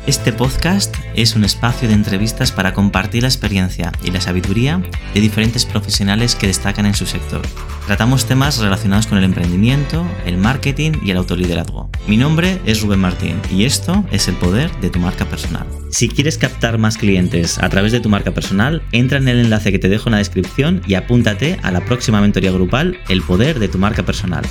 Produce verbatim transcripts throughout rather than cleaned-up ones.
Este podcast es un espacio de entrevistas para compartir la experiencia y la sabiduría de diferentes profesionales que destacan en su sector. Tratamos temas relacionados con el emprendimiento, el marketing y el autoliderazgo. Mi nombre es Rubén Martín y esto es el poder de tu marca personal. Si quieres captar más clientes a través de tu marca personal, entra en el enlace que te dejo en la descripción y apúntate a la próxima mentoría grupal El poder de tu marca personal.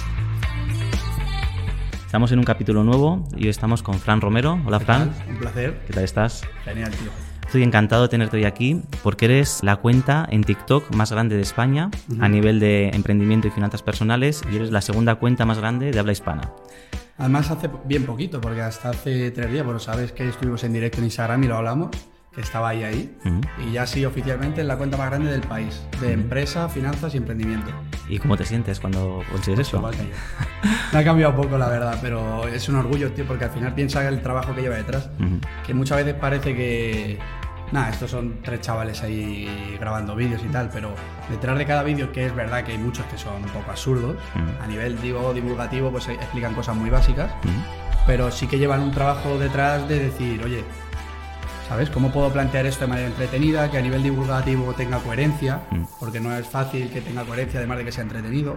Estamos en un capítulo nuevo y hoy estamos con Fran Romero. Hola, Fran. Un placer. ¿Qué tal estás? Genial, tío. Estoy encantado de tenerte hoy aquí porque eres la cuenta en TikTok más grande de España uh-huh. a nivel de emprendimiento y finanzas personales y eres la segunda cuenta más grande de habla hispana. Además hace bien poquito, porque hasta hace tres días, bueno, sabes que estuvimos en directo en Instagram y lo hablamos, que estaba ahí ahí, uh-huh. y ya sí, oficialmente es la cuenta más grande del país, de uh-huh. empresa, finanzas y emprendimiento. ¿Y cómo te sientes cuando consigues eso? Igual que yo. Me ha cambiado poco, la verdad, pero es un orgullo, tío, porque al final piensa el trabajo que lleva detrás, uh-huh. que muchas veces parece que, nada, estos son tres chavales ahí grabando vídeos y tal, pero detrás de cada vídeo, que es verdad que hay muchos que son un poco absurdos, uh-huh. a nivel, digo, divulgativo, pues explican cosas muy básicas, uh-huh. pero sí que llevan un trabajo detrás de decir, oye, ¿sabes? ¿Cómo puedo plantear esto de manera entretenida, que a nivel divulgativo tenga coherencia? Mm. Porque no es fácil que tenga coherencia, además de que sea entretenido.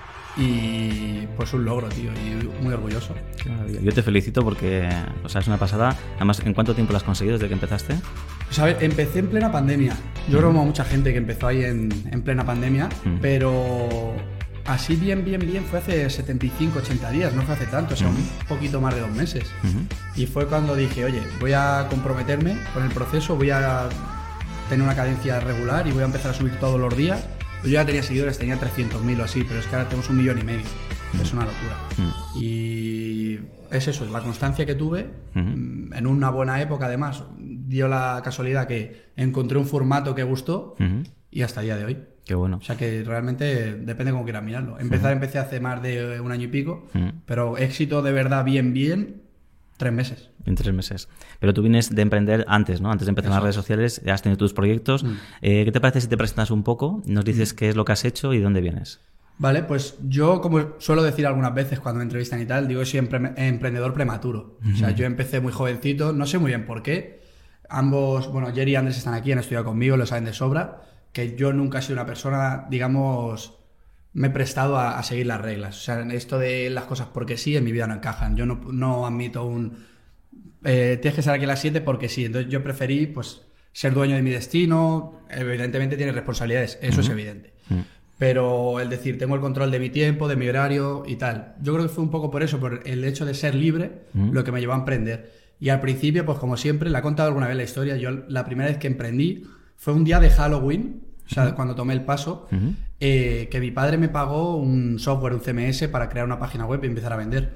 Y pues un logro, tío, y muy orgulloso. Yo te felicito porque, o sea, es una pasada. Además, ¿en cuánto tiempo lo has conseguido desde que empezaste? Pues a ver, empecé en plena pandemia. Yo creo mm. como mucha gente que empezó ahí en, en plena pandemia, mm. pero así bien, bien, bien fue hace setenta y cinco, ochenta días, no fue hace tanto, o sea, uh-huh. un poquito más de dos meses. Uh-huh. Y fue cuando dije, oye, voy a comprometerme con el proceso, voy a tener una cadencia regular y voy a empezar a subir todos los días. Yo ya tenía seguidores, tenía trescientos mil o así, pero es que ahora tenemos un millón y medio. Uh-huh. Es una locura. Uh-huh. Y es eso, es la constancia que tuve, uh-huh. en una buena época además. Dio la casualidad que encontré un formato que gustó uh-huh. y hasta el día de hoy. Qué bueno. O sea que realmente depende cómo quieras mirarlo. Empezar uh-huh. empecé hace más de un año y pico, uh-huh. pero éxito de verdad bien, bien, tres meses. En tres meses. Pero tú vienes de emprender antes, ¿no? Antes de empezar en las redes sociales, ya has tenido tus proyectos. Uh-huh. Eh, ¿Qué te parece si te presentas un poco? Nos dices uh-huh. qué es lo que has hecho y de dónde vienes. Vale, pues yo, como suelo decir algunas veces cuando me entrevistan y tal, digo que soy empre- emprendedor prematuro. Uh-huh. O sea, yo empecé muy jovencito, no sé muy bien por qué. Ambos, bueno, Jerry y Andrés están aquí, han estudiado conmigo, lo saben de sobra. Que yo nunca he sido una persona, digamos, me he prestado a, a seguir las reglas. O sea, esto de las cosas porque sí, en mi vida no encajan. Yo no, no admito un... Eh, tienes que estar aquí a las siete porque sí. Entonces yo preferí, pues, ser dueño de mi destino. Evidentemente tienes responsabilidades, eso uh-huh. es evidente. Uh-huh. Pero el decir, tengo el control de mi tiempo, de mi horario y tal. Yo creo que fue un poco por eso, por el hecho de ser libre, uh-huh. lo que me llevó a emprender. Y al principio, pues como siempre, la he contado alguna vez la historia. Yo la primera vez que emprendí fue un día de Halloween, o sea, uh-huh. cuando tomé el paso, uh-huh. eh, que mi padre me pagó un software, un C M S, para crear una página web y empezar a vender.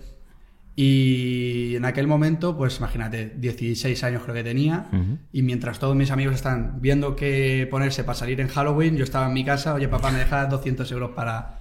Y en aquel momento, pues imagínate, dieciséis años creo que tenía, uh-huh. y mientras todos mis amigos están viendo qué ponerse para salir en Halloween, yo estaba en mi casa, oye papá, me dejas doscientos euros para...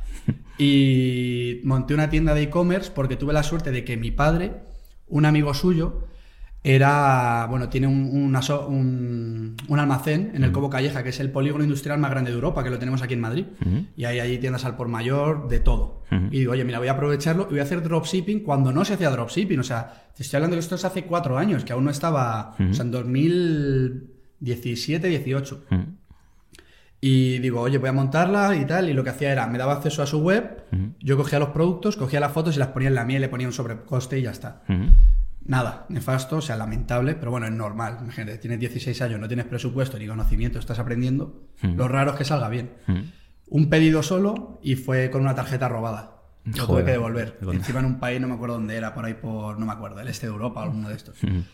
Y monté una tienda de e-commerce porque tuve la suerte de que mi padre, un amigo suyo, era, bueno, tiene un, una, un, un almacén en el Cobo Calleja, que es el polígono industrial más grande de Europa, que lo tenemos aquí en Madrid. Uh-huh. Y hay allí tiendas al por mayor, de todo. Uh-huh. Y digo, oye, mira, voy a aprovecharlo y voy a hacer dropshipping cuando no se hacía dropshipping. O sea, te estoy hablando que esto es hace cuatro años, que aún no estaba, uh-huh. o sea, en dos mil diecisiete, dieciocho. Uh-huh. Y digo, oye, voy a montarla y tal. Y lo que hacía era, me daba acceso a su web, uh-huh. yo cogía los productos, cogía las fotos y las ponía en la mía y le ponía un sobrecoste y ya está. Uh-huh. Nada, nefasto, o sea, lamentable, pero bueno, es normal. Imagínate, tienes dieciséis años, no tienes presupuesto ni conocimiento, estás aprendiendo. Mm. Lo raro es que salga bien. Mm. Un pedido solo y fue con una tarjeta robada. Lo tuve que devolver. Encima en un país, no me acuerdo dónde era, por ahí por, no me acuerdo, el este de Europa o alguno de estos. Mm.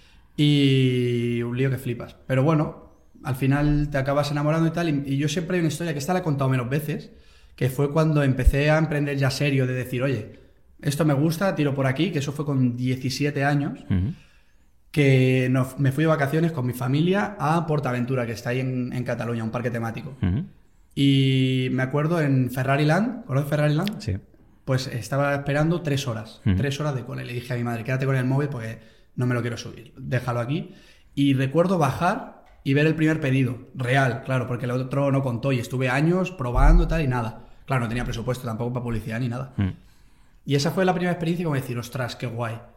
Y un lío que flipas. Pero bueno, al final te acabas enamorando y tal. Y, y yo siempre hay una historia que esta la he contado menos veces, que fue cuando empecé a emprender ya serio, de decir, oye, esto me gusta, tiro por aquí, que eso fue con diecisiete años, uh-huh. que nos, me fui de vacaciones con mi familia a Portaventura, que está ahí en, en Cataluña, un parque temático. Uh-huh. Y me acuerdo en Ferrari Land, ¿conoces Ferrari Land? Sí. Pues estaba esperando tres horas, uh-huh. tres horas de cole. Le dije a mi madre, quédate con el móvil porque no me lo quiero subir, déjalo aquí. Y recuerdo bajar y ver el primer pedido, real, claro, porque el otro no contó y estuve años probando tal y nada. Claro, no tenía presupuesto tampoco para publicidad ni nada. Uh-huh. Y esa fue la primera experiencia como decir, ostras, qué guay.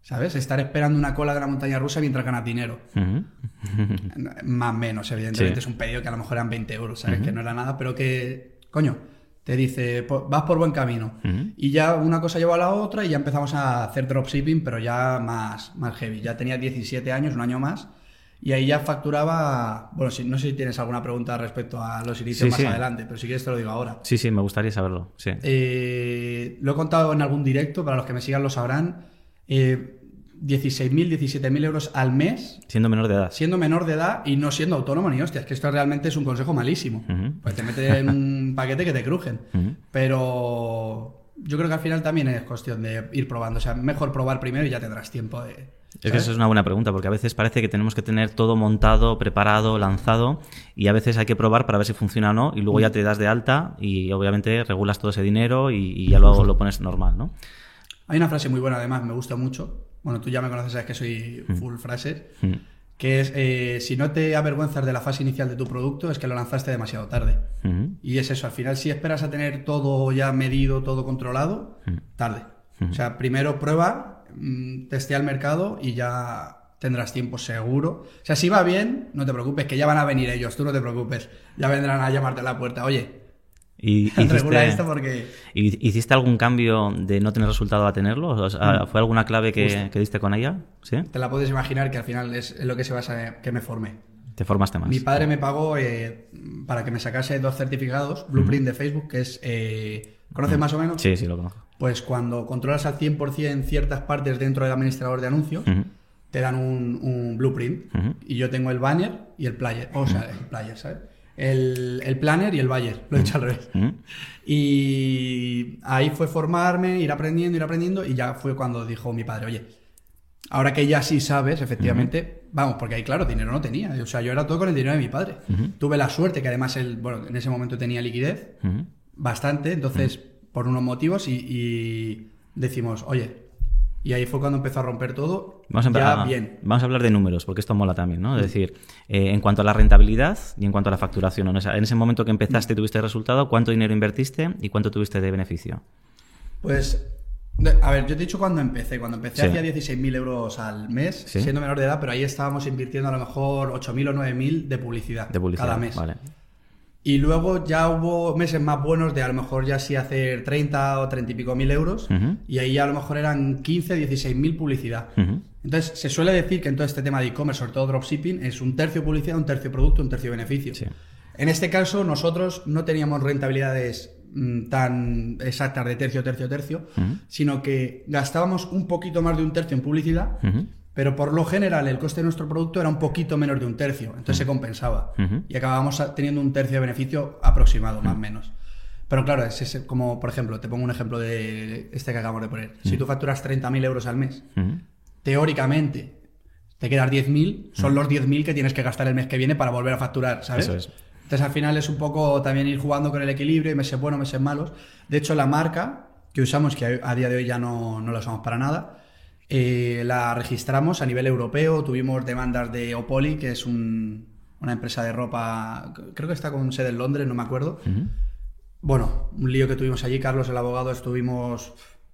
¿sabes? Estar esperando una cola de la montaña rusa mientras ganas dinero. Uh-huh. Más o menos, evidentemente. Sí. Es un pedido que a lo mejor eran veinte euros, ¿sabes? Uh-huh. Que no era nada, pero que, coño, te dice, vas por buen camino. Uh-huh. Y ya una cosa lleva a la otra y ya empezamos a hacer dropshipping, pero ya más, más heavy. Ya tenía diecisiete años, un año más. Y ahí ya facturaba... Bueno, si, no sé si tienes alguna pregunta respecto a los inicios sí, más sí. adelante, pero si quieres te lo digo ahora. Sí, sí, me gustaría saberlo. Sí. Eh, lo he contado en algún directo, para los que me sigan lo sabrán. Eh, dieciséis mil, diecisiete mil euros al mes. Siendo menor de edad. Siendo menor de edad y no siendo autónomo ni hostias, que esto realmente es un consejo malísimo. Uh-huh. Pues te meten en un paquete que te crujen. Uh-huh. Pero yo creo que al final también es cuestión de ir probando. O sea, mejor probar primero y ya tendrás tiempo de... ¿sabes? Es que eso es una buena pregunta, porque a veces parece que tenemos que tener todo montado, preparado, lanzado, y a veces hay que probar para ver si funciona o no, y luego ya te das de alta y obviamente regulas todo ese dinero y, y ya lo, lo pones normal, ¿no? Hay una frase muy buena, además, me gusta mucho. Bueno, tú ya me conoces, sabes que soy full mm. frases. Mm. Que es, eh, si no te avergüenzas de la fase inicial de tu producto, es que lo lanzaste demasiado tarde. Mm. Y es eso, al final, si esperas a tener todo ya medido, todo controlado, mm. tarde. Mm. O sea, primero prueba, mmm, testea el mercado y ya tendrás tiempo seguro. O sea, si va bien, no te preocupes, que ya van a venir ellos, tú no te preocupes. Ya vendrán a llamarte a la puerta, oye... ¿Y hiciste, esto porque... ¿Hiciste algún cambio de no tener resultado a tenerlo? O sea, ¿fue alguna clave que, que diste con ella? ¿Sí? Te la puedes imaginar, que al final es, es lo que se basa en que me formé. Te formaste más. Mi padre me pagó eh, para que me sacase dos certificados, Blueprint uh-huh. de Facebook, que es... Eh, ¿conoces uh-huh. más o menos? Sí, sí, lo conozco. Pues cuando controlas al cien por ciento ciertas partes dentro del administrador de anuncios, uh-huh. te dan un, un Blueprint. Uh-huh. Y yo tengo el banner y el player. O sea, uh-huh. el player, ¿sabes? El, el planner y el buyer, lo he hecho al revés. Uh-huh. Y ahí fue formarme, ir aprendiendo, ir aprendiendo, y ya fue cuando dijo mi padre, oye, ahora que ya sí sabes, efectivamente, uh-huh. vamos, porque ahí, claro, dinero no tenía. O sea, yo era todo con el dinero de mi padre. Uh-huh. Tuve la suerte que además él, bueno, en ese momento tenía liquidez, uh-huh. bastante, entonces, uh-huh. por unos motivos, y, y decimos, oye... Y ahí fue cuando empezó a romper todo. Vamos a, ya a, bien. Vamos a hablar de números, porque esto mola también, ¿no? Es decir, eh, en cuanto a la rentabilidad y en cuanto a la facturación, ¿no? O sea, en ese momento que empezaste y tuviste resultado, ¿cuánto dinero invertiste y cuánto tuviste de beneficio? Pues, a ver, yo te he dicho cuando empecé. Cuando empecé sí. hacía dieciséis mil euros al mes, ¿sí? siendo menor de edad, pero ahí estábamos invirtiendo a lo mejor ocho mil o nueve mil de publicidad, de publicidad cada mes. Vale. Y luego ya hubo meses más buenos de a lo mejor ya sí hacer treinta o treinta y pico mil euros. Uh-huh. Y ahí ya a lo mejor eran quince, dieciséis mil publicidad. Uh-huh. Entonces se suele decir que en todo este tema de e-commerce, sobre todo dropshipping, es un tercio publicidad, un tercio producto, un tercio beneficio. Sí. En este caso nosotros no teníamos rentabilidades mmm, tan exactas de tercio, tercio, tercio, uh-huh. sino que gastábamos un poquito más de un tercio en publicidad. Uh-huh. Pero por lo general el coste de nuestro producto era un poquito menos de un tercio, entonces uh-huh. se compensaba. Uh-huh. Y acabábamos teniendo un tercio de beneficio aproximado, uh-huh. más o menos. Pero claro, es ese, como por ejemplo, te pongo un ejemplo de este que acabamos de poner. Uh-huh. Si tú facturas treinta mil euros al mes, uh-huh. teóricamente te quedas diez mil, son uh-huh. los diez mil que tienes que gastar el mes que viene para volver a facturar, ¿sabes? Eso es. Entonces al final es un poco también ir jugando con el equilibrio, y meses buenos, meses malos. De hecho, la marca que usamos, que a día de hoy ya no, no la usamos para nada, Eh, la registramos a nivel europeo. Tuvimos demandas de Opoli, que es un, una empresa de ropa, creo que está con sede en Londres, no me acuerdo. Uh-huh. Bueno, un lío que tuvimos allí. Carlos, el abogado, estuvimos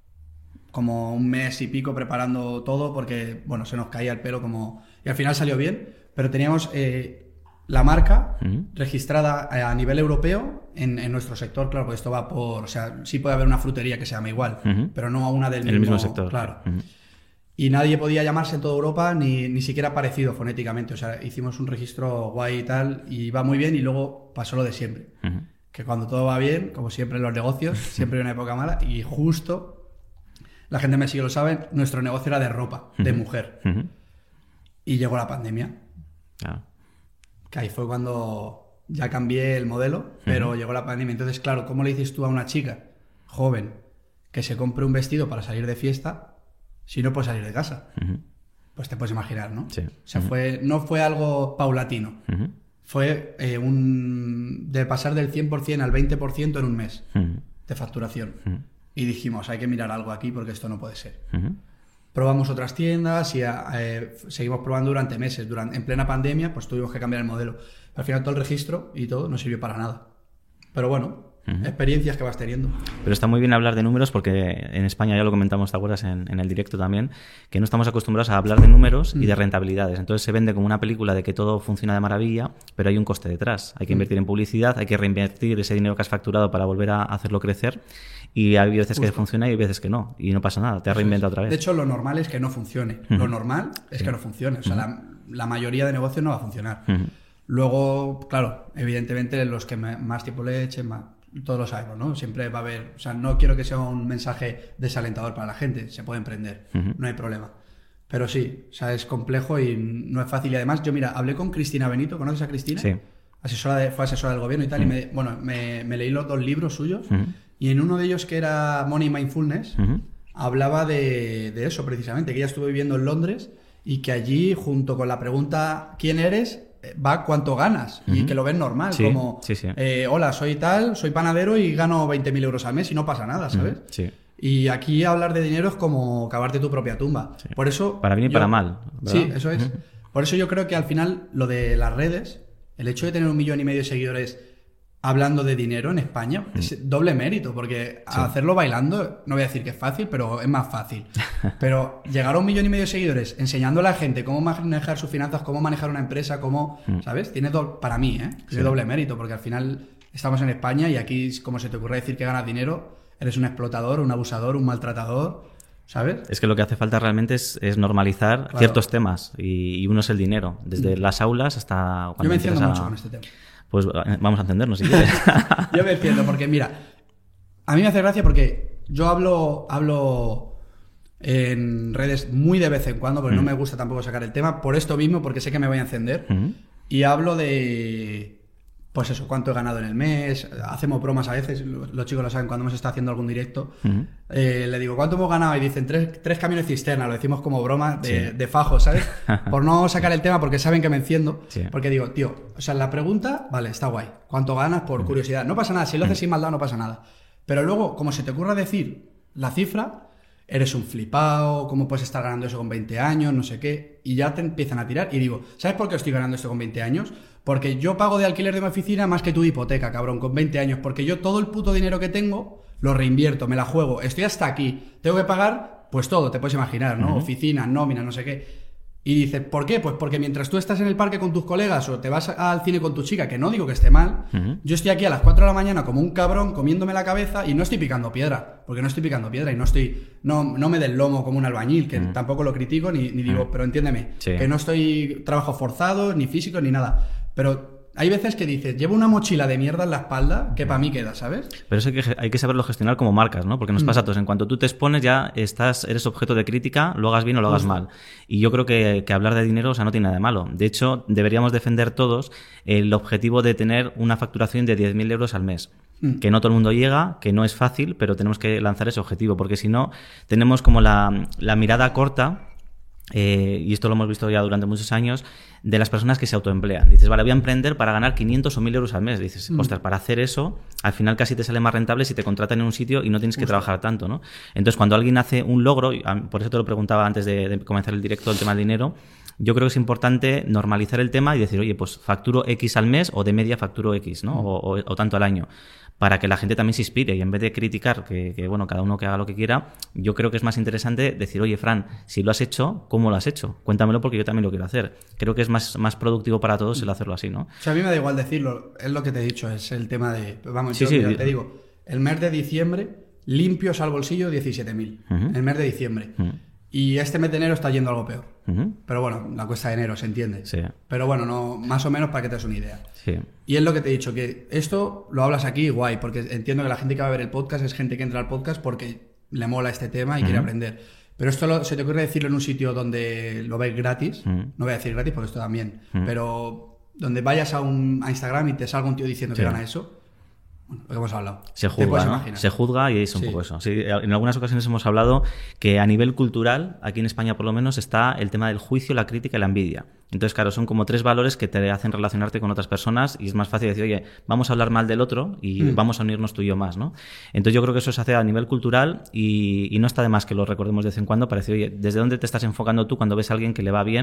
como un mes y pico preparando todo porque, bueno, se nos caía el pelo como... Y al final salió bien, pero teníamos eh, la marca uh-huh. registrada a nivel europeo en, en nuestro sector, claro, porque esto va por... O sea, sí puede haber una frutería que se llame igual, uh-huh. pero no a una del mismo, mismo sector. Claro. Uh-huh. Y nadie podía llamarse en toda Europa, ni, ni siquiera parecido fonéticamente. O sea, hicimos un registro guay y tal, y va muy bien, y luego pasó lo de siempre. Uh-huh. Que cuando todo va bien, como siempre en los negocios, siempre hay una época mala, y justo, la gente me sigue lo sabe, nuestro negocio era de ropa, uh-huh. de mujer. Uh-huh. Y llegó la pandemia. Uh-huh. Que ahí fue cuando ya cambié el modelo, pero uh-huh. llegó la pandemia. Entonces, claro, ¿cómo le dices tú a una chica joven que se compre un vestido para salir de fiesta si no puedes salir de casa? Uh-huh. Pues te puedes imaginar, ¿no? Sí. O sea, uh-huh. fue, no fue algo paulatino. Uh-huh. Fue eh, un de pasar del cien por ciento al veinte por ciento en un mes uh-huh. de facturación. Uh-huh. Y dijimos, hay que mirar algo aquí porque esto no puede ser. Uh-huh. Probamos otras tiendas y eh, seguimos probando durante meses. Durante, en plena pandemia, pues tuvimos que cambiar el modelo. Al final todo el registro y todo no sirvió para nada. Pero bueno, Uh-huh. Experiencias que vas teniendo. Pero está muy bien hablar de números porque en España, ya lo comentamos, ¿te acuerdas? En, en el directo también, que no estamos acostumbrados a hablar de números uh-huh. y de rentabilidades. Entonces se vende como una película de que todo funciona de maravilla, pero hay un coste detrás. Hay que invertir uh-huh. en publicidad, hay que reinvertir ese dinero que has facturado para volver a hacerlo crecer. Y hay veces Justo. que funciona y hay veces que no. Y no pasa nada, te has reinventado otra vez. De hecho, lo normal es que no funcione. Uh-huh. Lo normal es sí. que no funcione. O sea, uh-huh. la, la mayoría de negocios no va a funcionar. Uh-huh. Luego, claro, evidentemente los que más tiempo le echen, más, todos lo sabemos, ¿no? Siempre va a haber... O sea, no quiero que sea un mensaje desalentador para la gente. Se puede emprender, uh-huh. no hay problema. Pero sí, o sea, es complejo y no es fácil. Y además, yo mira, hablé con Cristina Benito. ¿Conoces a Cristina? Sí. Asesora de, fue asesora del gobierno y tal. Uh-huh. Y me, bueno, me, me leí los dos libros suyos. Uh-huh. Y en uno de ellos, que era Money Mindfulness, uh-huh. hablaba de, de eso precisamente, que ella estuvo viviendo en Londres y que allí, junto con la pregunta ¿quién eres?, va cuánto ganas, uh-huh. y que lo ven normal, sí, como sí, sí. Eh, hola, soy tal, soy panadero y gano veinte mil euros al mes y no pasa nada, ¿sabes? Uh-huh. Sí. Y aquí hablar de dinero es como cavarte tu propia tumba. Sí. Por eso para bien y yo, para mal, ¿verdad? Sí, eso es. Uh-huh. Por eso yo creo que al final lo de las redes, el hecho de tener un millón y medio de seguidores hablando de dinero en España, mm. es doble mérito, porque sí. hacerlo bailando, no voy a decir que es fácil, pero es más fácil. Pero llegar a un millón y medio de seguidores enseñando a la gente cómo manejar sus finanzas, cómo manejar una empresa, cómo, mm. ¿sabes? Tiene do- para mí, ¿eh? Tiene sí. doble mérito, porque al final estamos en España y aquí, como se te ocurre decir que ganas dinero, eres un explotador, un abusador, un maltratador, ¿sabes? Es que lo que hace falta realmente es, es normalizar claro. ciertos temas, y, y uno es el dinero, desde mm. las aulas hasta... Yo me enciendo a... mucho con este tema. Pues vamos a entendernos si quieres. Yo me entiendo, porque mira, a mí me hace gracia porque yo hablo, hablo en redes muy de vez en cuando, porque mm. no me gusta tampoco sacar el tema, por esto mismo, porque sé que me voy a encender, mm. y hablo de, pues eso, cuánto he ganado en el mes, hacemos bromas a veces, los chicos lo saben, cuando hemos estado haciendo algún directo, mm. eh, le digo, ¿cuánto hemos ganado? Y dicen, tres, tres camiones cisterna, lo decimos como broma de, sí. de fajo, ¿sabes? Por no sacar el tema, porque saben que me enciendo, sí. porque digo, tío, o sea, la pregunta, vale, está guay, ¿cuánto ganas? Por mm. curiosidad, no pasa nada, si lo haces mm. sin maldad no pasa nada, pero luego, como se te ocurra decir la cifra, eres un flipao, ¿cómo puedes estar ganando eso con veinte años? No sé qué, y ya te empiezan a tirar, y digo, ¿sabes por qué estoy ganando esto con veinte años? Porque yo pago de alquiler de mi oficina más que tú de hipoteca, cabrón, con veinte años. Porque yo todo el puto dinero que tengo lo reinvierto, me la juego. Estoy hasta aquí. Tengo que pagar, pues todo, te puedes imaginar, ¿no? Uh-huh. Oficina, nómina, no sé qué. Y dices, ¿por qué? Pues porque mientras tú estás en el parque con tus colegas o te vas al cine con tu chica, que no digo que esté mal, uh-huh. yo estoy aquí a las cuatro de la mañana como un cabrón comiéndome la cabeza y no estoy picando piedra. Porque no estoy picando piedra y no estoy... No, no me del lomo como un albañil, que uh-huh. tampoco lo critico ni, ni digo, uh-huh. pero entiéndeme, sí. que no estoy trabajo forzado, ni físico, ni nada. Pero... hay veces que dices, llevo una mochila de mierda en la espalda que para mí queda, ¿sabes? Pero eso hay que, hay que saberlo gestionar como marcas, ¿no? Porque nos pasa a todos. En cuanto tú te expones ya estás, eres objeto de crítica, lo hagas bien o lo hagas mal. Y yo creo que, que hablar de dinero, o sea, no tiene nada de malo. De hecho, deberíamos defender todos el objetivo de tener una facturación de diez mil euros al mes. Mm. Que no todo el mundo llega, que no es fácil, pero tenemos que lanzar ese objetivo. Porque si no, tenemos como la, la mirada corta. Eh, y esto lo hemos visto ya durante muchos años, de las personas que se autoemplean. Dices, vale, voy a emprender para ganar quinientos o mil euros al mes. Dices, mm. ostras, para hacer eso, al final casi te sale más rentable si te contratan en un sitio y no tienes que Justo. trabajar tanto, ¿no? Entonces, cuando alguien hace un logro, por eso te lo preguntaba antes de, de comenzar el directo, el tema del dinero, yo creo que es importante normalizar el tema y decir, oye, pues facturo X al mes o de media facturo X, ¿no? Mm. O, o, o tanto al año. Para que la gente también se inspire y en vez de criticar que, que, bueno, cada uno que haga lo que quiera, yo creo que es más interesante decir, oye, Fran, si lo has hecho, ¿cómo lo has hecho? Cuéntamelo porque yo también lo quiero hacer. Creo que es más, más productivo para todos el hacerlo así, ¿no? O sea, a mí me da igual decirlo, es lo que te he dicho, es el tema de... Vamos, sí, yo sí, mira, te digo, el mes de diciembre, limpios al bolsillo, diecisiete mil. Uh-huh. El mes de diciembre. Uh-huh. Y este mes de enero está yendo algo peor. Uh-huh. Pero bueno, la cuesta de enero, se entiende. Sí. Pero bueno, no, más o menos para que te des una idea. Sí. Y es lo que te he dicho, que esto lo hablas aquí, guay, porque entiendo que la gente que va a ver el podcast es gente que entra al podcast porque le mola este tema y uh-huh. quiere aprender. Pero esto lo, se te ocurre decirlo en un sitio donde lo ves gratis. Uh-huh. No voy a decir gratis porque esto también. Uh-huh. Pero donde vayas a, un, a Instagram y te salga un tío diciendo sí. que gana eso. Bueno, lo que hemos hablado. Se juzga, ¿no? Se juzga y es un sí. poco eso. Sí, en algunas ocasiones hemos hablado que a nivel cultural, aquí en España por lo menos, está el tema del juicio, la crítica y la envidia. Entonces, claro, son como tres valores que te hacen relacionarte con otras personas y es más fácil decir, oye, vamos a hablar mal del otro y mm. vamos a unirnos tú y yo más, ¿no? Entonces yo creo que eso se hace a nivel cultural y, y no está de más que lo recordemos de vez en cuando para decir, oye, ¿desde dónde te estás enfocando tú cuando ves a alguien que le va bien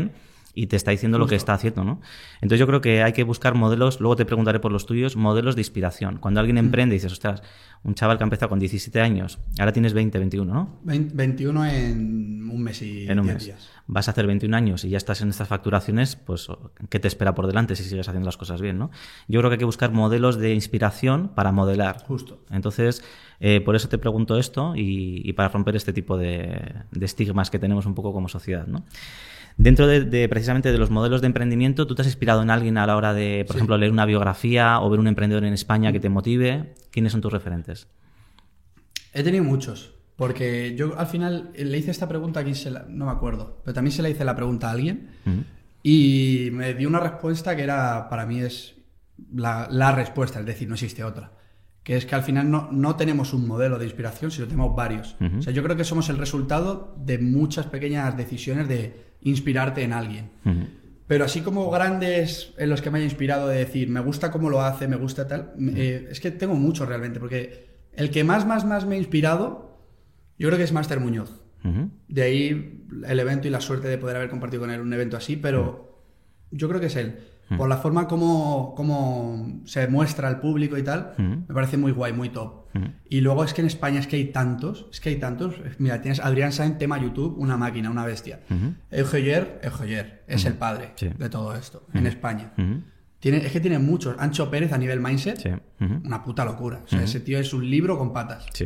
y te está diciendo Justo. Lo que está haciendo, ¿no? Entonces yo creo que hay que buscar modelos, luego te preguntaré por los tuyos, modelos de inspiración. Cuando alguien emprende y dices, ostras, un chaval que ha empezado con diecisiete años, ahora tienes veinte, veintiuno, ¿no? veintiuno en un mes y en un diez mes. días. Vas a hacer veintiún años y ya estás en estas facturaciones, pues ¿qué te espera por delante si sigues haciendo las cosas bien, ¿no? Yo creo que hay que buscar modelos de inspiración para modelar. Justo. Entonces, eh, por eso te pregunto esto y, y para romper este tipo de, de estigmas que tenemos un poco como sociedad, ¿no? Dentro de, de precisamente de los modelos de emprendimiento, ¿tú te has inspirado en alguien a la hora de, por sí. ejemplo, leer una biografía o ver un emprendedor en España que te motive? ¿Quiénes son tus referentes? He tenido muchos, porque yo al final le hice esta pregunta aquí, se la, no me acuerdo, pero también se le hice la pregunta a alguien uh-huh. y me dio una respuesta que era, para mí es la, la respuesta, es decir, no existe otra. Que es que al final no, no tenemos un modelo de inspiración, sino tenemos varios. Uh-huh. O sea, yo creo que somos el resultado de muchas pequeñas decisiones de inspirarte en alguien. Uh-huh. Pero así como grandes en los que me haya inspirado de decir, me gusta cómo lo hace, me gusta tal, uh-huh. eh, es que tengo muchos realmente, porque el que más, más, más me ha inspirado, yo creo que es Máster Muñoz. Uh-huh. De ahí el evento y la suerte de poder haber compartido con él un evento así, pero uh-huh. yo creo que es él. Por la forma como, como se muestra al público y tal, uh-huh. me parece muy guay, muy top. Uh-huh. Y luego es que en España es que hay tantos, es que hay tantos. Mira, tienes Adrián Sainz, tema YouTube, una máquina, una bestia. Uh-huh. Eugeyer, Eugeyer, es uh-huh. el padre sí. de todo esto, uh-huh. en España. Uh-huh. Tiene, es que tiene muchos. Ancho Pérez a nivel mindset, sí. uh-huh. una puta locura. O sea, uh-huh. ese tío es un libro con patas. Sí.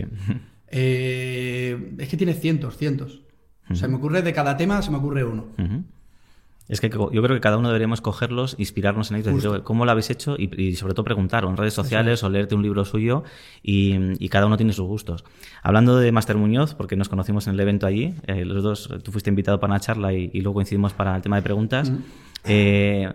Eh, es que tiene cientos, cientos. Uh-huh. O sea, me ocurre de cada tema, se me ocurre uno. Uh-huh. Es que yo creo que cada uno deberíamos cogerlos, inspirarnos en ellos, decir cómo lo habéis hecho y, y sobre todo preguntar o en redes sociales sí. o leerte un libro suyo y, y cada uno tiene sus gustos. Hablando de Máster Muñoz, porque nos conocimos en el evento allí, eh, los dos, tú fuiste invitado para una charla y, y luego coincidimos para el tema de preguntas. Mm. Eh,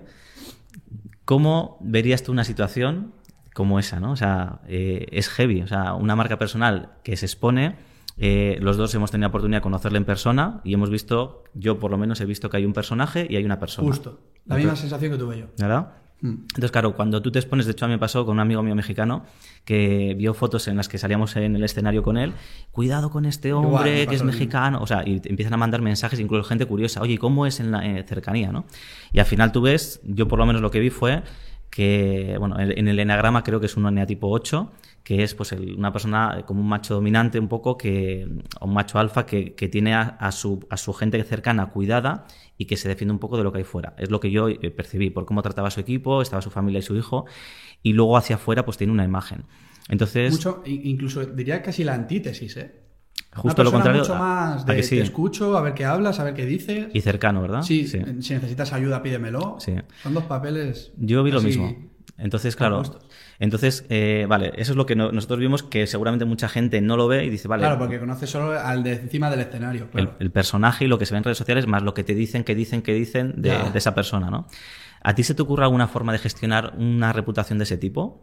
¿Cómo verías tú una situación como esa, ¿no? O sea, eh, es heavy, o sea, una marca personal que se expone. Eh, los dos hemos tenido la oportunidad de conocerle en persona y hemos visto, yo por lo menos he visto que hay un personaje y hay una persona. Justo, la misma sensación que tuve yo. ¿Verdad? Mm. Entonces, claro, cuando tú te expones, de hecho a mí me pasó con un amigo mío mexicano que vio fotos en las que salíamos en el escenario con él, cuidado con este hombre Igual, que es mexicano, o sea, y te empiezan a mandar mensajes, incluso gente curiosa, oye, ¿cómo es en la eh, cercanía, no? Y al final tú ves, yo por lo menos lo que vi fue que, bueno, en el enagrama creo que es un eneatipo ocho, que es pues el, una persona como un macho dominante un poco, que un macho alfa que, que tiene a, a, su, a su gente cercana cuidada y que se defiende un poco de lo que hay fuera. Es lo que yo percibí por cómo trataba a su equipo, estaba su familia y su hijo, y luego hacia afuera pues tiene una imagen. Entonces, mucho, incluso diría casi la antítesis, ¿eh? Justo lo contrario. Mucho más de sí? te escucho, a ver qué hablas, a ver qué dices. Y cercano, ¿verdad? Sí, sí. Si necesitas ayuda, pídemelo. Sí. Son dos papeles. Yo vi lo mismo. Entonces, claro. Entonces, eh, vale, eso es lo que no, nosotros vimos que seguramente mucha gente no lo ve y dice, vale. Claro, porque conoce solo al de encima del escenario. Claro. El, el personaje y lo que se ve en redes sociales, más lo que te dicen, que dicen, que dicen de, de esa persona, ¿no? ¿A ti se te ocurre alguna forma de gestionar una reputación de ese tipo?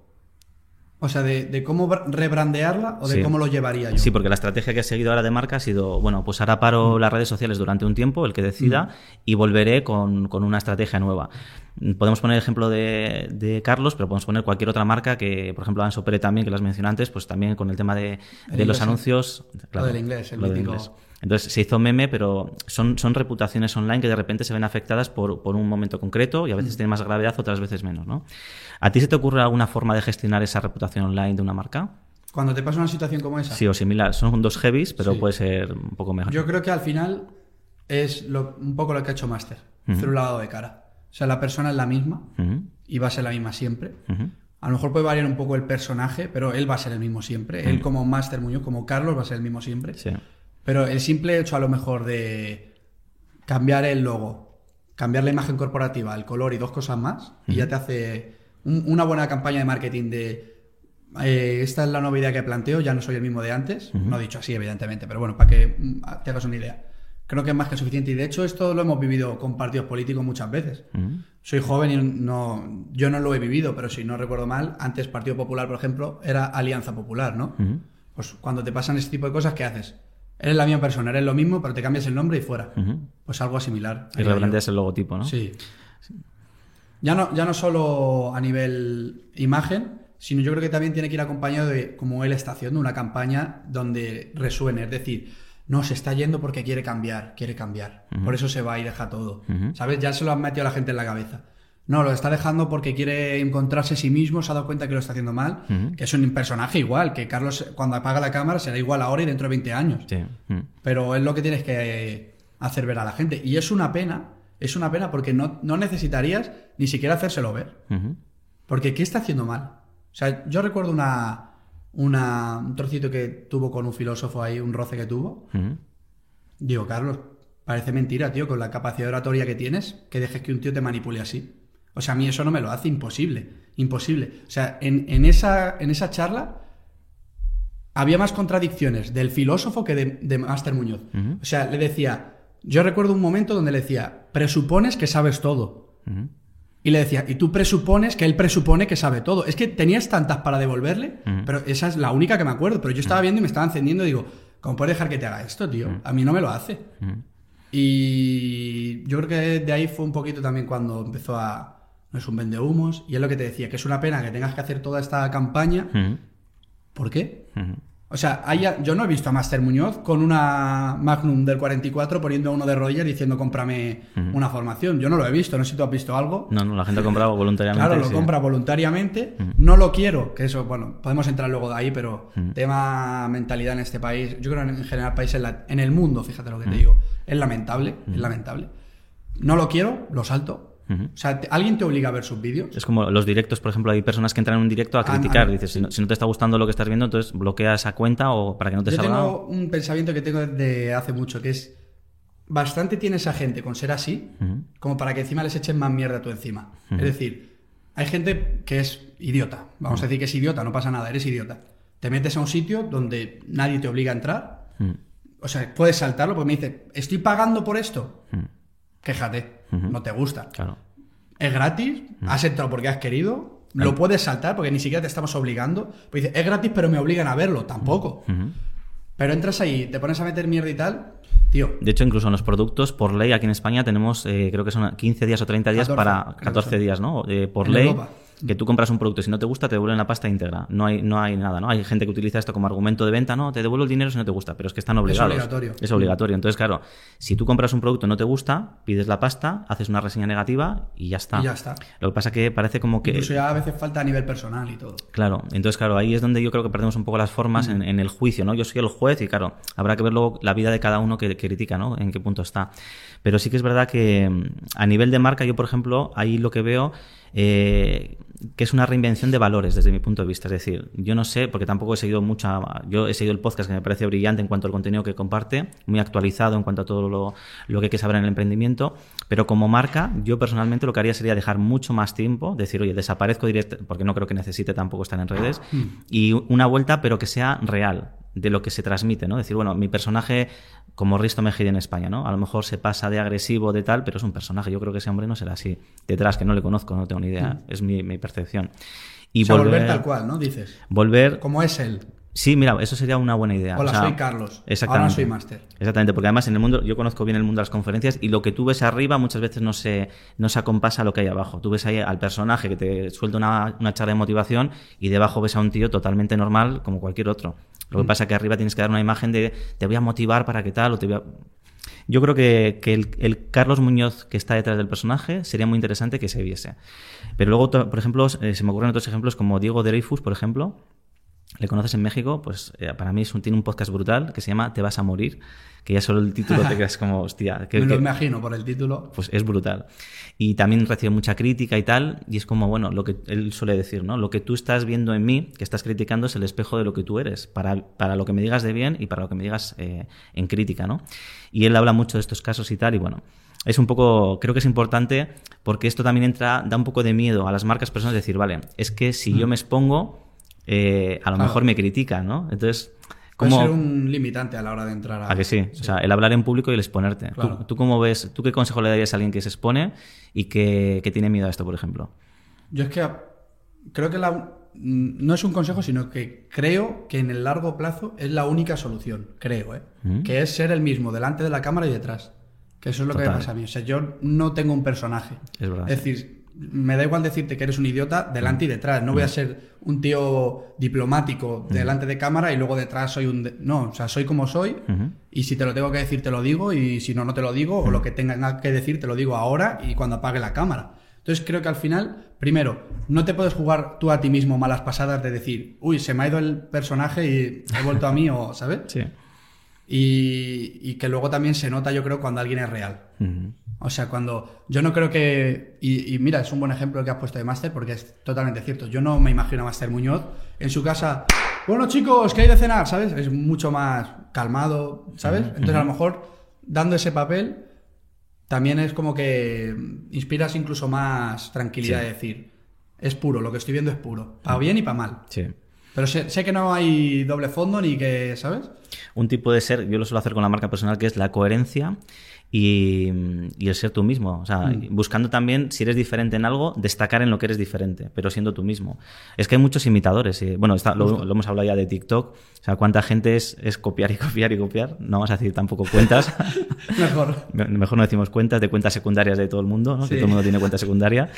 O sea, de, de cómo rebrandearla o de sí. cómo lo llevaría yo. Sí, porque la estrategia que he seguido ahora de marca ha sido, bueno, pues ahora paro mm. las redes sociales durante un tiempo, el que decida, mm. y volveré con, con una estrategia nueva. Podemos poner el ejemplo de, de Carlos, pero podemos poner cualquier otra marca que, por ejemplo, Anso Pérez también, que las mencioné antes, pues también con el tema de, de los anuncios. Claro, lo del inglés, el mítico. Inglés. Entonces se hizo meme, pero son, son reputaciones online que de repente se ven afectadas por, por un momento concreto y a veces mm. tienen más gravedad, otras veces menos, ¿no? ¿A ti se te ocurre alguna forma de gestionar esa reputación online de una marca? Cuando te pasa una situación como esa. Sí, o similar. Son dos heavies, pero sí. puede ser un poco mejor. Yo creo que al final es lo, un poco lo que ha hecho Máster. Uh-huh. Hacer un lavado de cara. O sea, la persona es la misma uh-huh. y va a ser la misma siempre. Uh-huh. A lo mejor puede variar un poco el personaje, pero él va a ser el mismo siempre. Uh-huh. Él como Máster Muñoz, como Carlos, va a ser el mismo siempre. Sí. Pero el simple hecho a lo mejor de cambiar el logo, cambiar la imagen corporativa, el color y dos cosas más, uh-huh. y ya te hace un, una buena campaña de marketing de eh, esta es la nueva idea que planteo, ya no soy el mismo de antes. Uh-huh. No he dicho así, evidentemente, pero bueno, para que te hagas una idea. Creo que es más que suficiente. Y de hecho esto lo hemos vivido con partidos políticos muchas veces. Uh-huh. Soy joven y no, yo no lo he vivido, pero si no recuerdo mal, antes Partido Popular, por ejemplo, era Alianza Popular, ¿no? Uh-huh. Pues cuando te pasan ese tipo de cosas, ¿qué haces? Eres la misma persona, eres lo mismo, pero te cambias el nombre y fuera. Uh-huh. Pues algo similar. Y rebrandeas el logotipo, ¿no? Sí. sí. Ya no, ya no solo a nivel imagen, sino yo creo que también tiene que ir acompañado de, como él está haciendo, una campaña donde resuene. Es decir, no, se está yendo porque quiere cambiar, quiere cambiar. Uh-huh. Por eso se va y deja todo. Uh-huh. ¿Sabes? Ya se lo han metido a la gente en la cabeza. No, lo está dejando porque quiere encontrarse a sí mismo, se ha dado cuenta que lo está haciendo mal, uh-huh. que es un personaje igual, que Carlos cuando apaga la cámara será igual ahora y dentro de veinte años. Sí. Uh-huh. Pero es lo que tienes que hacer ver a la gente. Y es una pena, es una pena porque no, no necesitarías ni siquiera hacérselo ver. Uh-huh. Porque ¿qué está haciendo mal? O sea, yo recuerdo una, una, un trocito que tuvo con un filósofo ahí, un roce que tuvo. Uh-huh. Digo, Carlos, parece mentira, tío, con la capacidad de oratoria que tienes, que dejes que un tío te manipule así. O sea, a mí eso no me lo hace imposible, imposible. O sea, en, en, esa, en esa charla había más contradicciones del filósofo que de, de Máster Muñoz. Uh-huh. O sea, le decía, yo recuerdo un momento donde le decía, presupones que sabes todo. Uh-huh. Y le decía, y tú presupones que él presupone que sabe todo. Es que tenías tantas para devolverle, uh-huh. pero esa es la única que me acuerdo. Pero yo estaba viendo y me estaba encendiendo y digo, ¿cómo puedes dejar que te haga esto, tío? Uh-huh. A mí no me lo hace. Uh-huh. Y yo creo que de ahí fue un poquito también cuando empezó a... No es un vendehumos, y es lo que te decía, que es una pena que tengas que hacer toda esta campaña. Uh-huh. ¿Por qué? Uh-huh. O sea, hay, yo no he visto a Máster Muñoz con una Magnum del cuarenta y cuatro poniendo a uno de Roger diciendo cómprame uh-huh. una formación. Yo no lo he visto, no sé si tú has visto algo. No, no, la gente ha comprado voluntariamente. Claro, lo sí. compra voluntariamente. Uh-huh. No lo quiero, que eso, bueno, podemos entrar luego de ahí, pero uh-huh. tema mentalidad en este país, yo creo que en general país, en, la, en el mundo, fíjate lo que uh-huh. te digo, es lamentable, uh-huh. es lamentable. No lo quiero, lo salto. Uh-huh. O sea, ¿alguien te obliga a ver sus vídeos? Es como los directos, por ejemplo, hay personas que entran en un directo a criticar. Ah, no. Dices, si no, si no te está gustando lo que estás viendo, entonces bloquea esa cuenta o para que no te Yo salga. Yo tengo un pensamiento que tengo desde hace mucho, que es bastante tiene esa gente con ser así, uh-huh. como para que encima les echen más mierda tú encima. Uh-huh. Es decir, hay gente que es idiota. Vamos uh-huh. a decir que es idiota, no pasa nada, eres idiota. Te metes a un sitio donde nadie te obliga a entrar. Uh-huh. O sea, puedes saltarlo porque me dice, estoy pagando por esto. Uh-huh. Quéjate, uh-huh. no te gusta. Claro. Es gratis, uh-huh. has entrado porque has querido, lo puedes saltar porque ni siquiera te estamos obligando. Pues dices, es gratis pero me obligan a verlo, tampoco. Uh-huh. Pero entras ahí, te pones a meter mierda y tal, tío. De hecho, incluso en los productos, por ley, aquí en España tenemos, eh, creo que son quince días o treinta días catorce, para catorce días, ¿no? Eh, por en ley, Europa. Que tú compras un producto y si no te gusta te devuelven la pasta íntegra. No hay, no hay nada, ¿no? Hay gente que utiliza esto como argumento de venta, no, te devuelvo el dinero si no te gusta, pero es que están obligados. Es obligatorio. Es obligatorio. Entonces, claro, si tú compras un producto y no te gusta, pides la pasta, haces una reseña negativa y ya está. Y ya está. Lo que pasa que parece como que... Incluso ya a veces falta a nivel personal y todo. Claro. Entonces, claro, ahí es donde yo creo que perdemos un poco las formas mm. en, en el juicio, ¿no? Yo soy el juez y, claro, habrá que ver luego la vida de cada uno que, que critica, ¿no? En qué punto está. Pero sí que es verdad que a nivel de marca, yo, por ejemplo, ahí lo que veo... Eh, que es una reinvención de valores desde mi punto de vista. Es decir, yo no sé, porque tampoco he seguido mucha... Yo he seguido el podcast que me parece brillante en cuanto al contenido que comparte, muy actualizado en cuanto a todo lo, lo que hay que saber en el emprendimiento, pero como marca, yo personalmente lo que haría sería dejar mucho más tiempo, decir, oye, desaparezco directo, porque no creo que necesite tampoco estar en redes, y una vuelta, pero que sea real, de lo que se transmite, ¿no? Decir, bueno, mi personaje, como Risto Mejide en España, ¿no? A lo mejor se pasa de agresivo, de tal, pero es un personaje. Yo creo que ese hombre no será así. Detrás, que no le conozco, no tengo ni idea. Mm. Es mi, mi percepción. Y o sea, volver, volver tal cual, ¿no? Dices. Volver... Como es él. Sí, mira, eso sería una buena idea. Hola, o sea, soy Carlos. Exactamente. Ahora soy Máster. Exactamente, porque además en el mundo, yo conozco bien el mundo de las conferencias y lo que tú ves arriba muchas veces no se, no se acompasa a lo que hay abajo. Tú ves ahí al personaje que te suelta una, una charla de motivación y debajo ves a un tío totalmente normal como cualquier otro. Lo que mm. pasa es que arriba tienes que dar una imagen de te voy a motivar para que tal o te voy a... Yo creo que, que el, el Carlos Muñoz que está detrás del personaje sería muy interesante que se viese. Pero luego, por ejemplo, eh, se me ocurren otros ejemplos como Diego Dreyfus, por ejemplo. ¿Le conoces en México? Pues eh, para mí es un, tiene un podcast brutal que se llama Te vas a morir, que ya solo el título te quedas como, hostia. Que, Me lo que, imagino por el título. Pues es brutal. Y también recibe mucha crítica y tal, y es como, bueno, lo que él suele decir, ¿no? Lo que tú estás viendo en mí, que estás criticando, es el espejo de lo que tú eres, para, para lo que me digas de bien y para lo que me digas eh, en crítica, ¿no? Y él habla mucho de estos casos y tal, y bueno... Es un poco, creo que es importante porque esto también entra, da un poco de miedo a las marcas personas decir, vale, es que si mm. yo me expongo, eh, a lo claro. mejor me critican, ¿no? Entonces, ¿cómo... Puede ser un limitante a la hora de entrar a... ¿A que sí? sí? O sea, el hablar en público y el exponerte. Claro. ¿Tú, ¿Tú cómo ves, tú qué consejo le darías a alguien que se expone y que, que tiene miedo a esto, por ejemplo? Yo es que creo que la, no es un consejo, sino que creo que en el largo plazo es la única solución, creo, ¿eh? ¿Mm? Que es ser el mismo delante de la cámara y detrás. Que eso es lo Total. Que me pasa a mí. O sea, yo no tengo un personaje. Es verdad. Es decir, me da igual decirte que eres un idiota delante y detrás. No voy a ser un tío diplomático delante de cámara y luego detrás soy un... De... No, o sea, soy como soy uh-huh. y si te lo tengo que decir te lo digo y si no, no te lo digo uh-huh. o lo que tenga que decir te lo digo ahora y cuando apague la cámara. Entonces creo que al final, primero, no te puedes jugar tú a ti mismo malas pasadas de decir, uy, se me ha ido el personaje y he vuelto a mí, o ¿sabes? Sí. Y, y que luego también se nota, yo creo, cuando alguien es real. Uh-huh. O sea, cuando... Yo no creo que... Y, y mira, es un buen ejemplo el que has puesto de Máster porque es totalmente cierto. Yo no me imagino a Máster Muñoz en su casa, bueno chicos, ¿qué hay de cenar? ¿Sabes? Es mucho más calmado, ¿sabes? Uh-huh. Entonces a lo mejor dando ese papel también es como que inspiras incluso más tranquilidad, sí. de decir, es puro, lo que estoy viendo es puro, para bien y para mal. Sí. Pero sé, sé que no hay doble fondo ni que, ¿sabes? Un tipo de ser, yo lo suelo hacer con la marca personal, que es la coherencia y, y el ser tú mismo. O sea, mm. buscando también, si eres diferente en algo, destacar en lo que eres diferente, pero siendo tú mismo. Es que hay muchos imitadores. Y, bueno, está, lo, lo hemos hablado ya de TikTok. O sea, cuánta gente es, es copiar y copiar y copiar. No vamos a decir tampoco cuentas. Mejor. Mejor no decimos cuentas, de cuentas secundarias de todo el mundo, ¿no? Sí. Que todo el mundo tiene cuenta secundaria.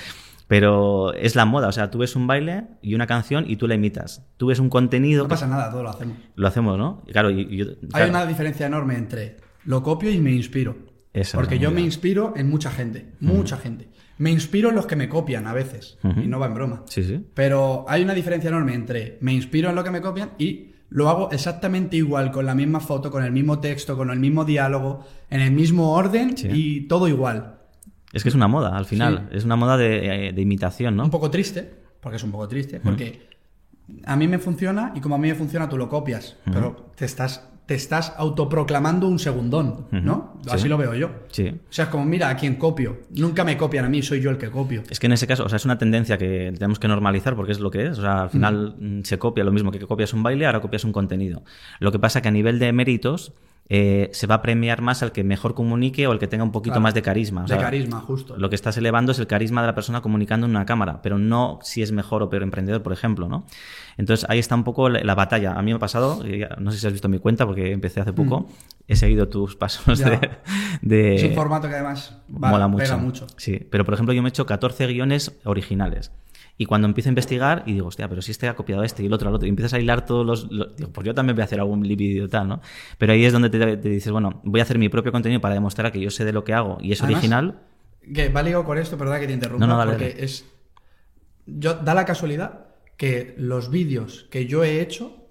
Pero es la moda, o sea, tú ves un baile y una canción y tú la imitas. Tú ves un contenido... No pasa nada, todo lo hacemos. Lo hacemos, ¿no? Y claro, y, y yo, claro. Hay una diferencia enorme entre lo copio y me inspiro. Esa Porque yo me inspiro en mucha gente, mucha uh-huh. gente. Me inspiro en los que me copian a veces, uh-huh. y no va en broma. Sí, sí. Pero hay una diferencia enorme entre me inspiro en lo que me copian y lo hago exactamente igual, con la misma foto, con el mismo texto, con el mismo diálogo, en el mismo orden, sí. y todo igual. Es que es una moda, al final. Sí. Es una moda de, de imitación, ¿no? Un poco triste, porque es un poco triste, porque uh-huh. a mí me funciona y como a mí me funciona tú lo copias, uh-huh. pero te estás, te estás autoproclamando un segundón, uh-huh. ¿no? Así sí. lo veo yo. Sí. O sea, es como, mira, a quién copio. Nunca me copian a mí, soy yo el que copio. Es que en ese caso, o sea, es una tendencia que tenemos que normalizar porque es lo que es. O sea, al final uh-huh. se copia lo mismo que copias un baile, ahora copias un contenido. Lo que pasa que a nivel de méritos... Eh, se va a premiar más al que mejor comunique o al que tenga un poquito claro, más de carisma. O de sea, carisma, justo. Lo que estás elevando es el carisma de la persona comunicando en una cámara, pero no si es mejor o peor emprendedor, por ejemplo, ¿no? Entonces ahí está un poco la, la batalla. A mí me ha pasado, no sé si has visto mi cuenta porque empecé hace poco, mm. he seguido tus pasos de, de... Es un formato que además va, mola mucho. pega mucho. Sí, pero por ejemplo yo me he hecho catorce guiones originales. Y cuando empiezo a investigar y digo, hostia, pero si este ha copiado a este y el otro al otro, y empiezas a hilar todos los... los digo, pues yo también voy a hacer algún vídeo tal, ¿no? Pero ahí es donde te, te dices, bueno, voy a hacer mi propio contenido para demostrar que yo sé de lo que hago y es Además, original. Que va ligado con esto, perdón que te interrumpa, no, no, dale, porque dale. es... Yo, da la casualidad que los vídeos que yo he hecho,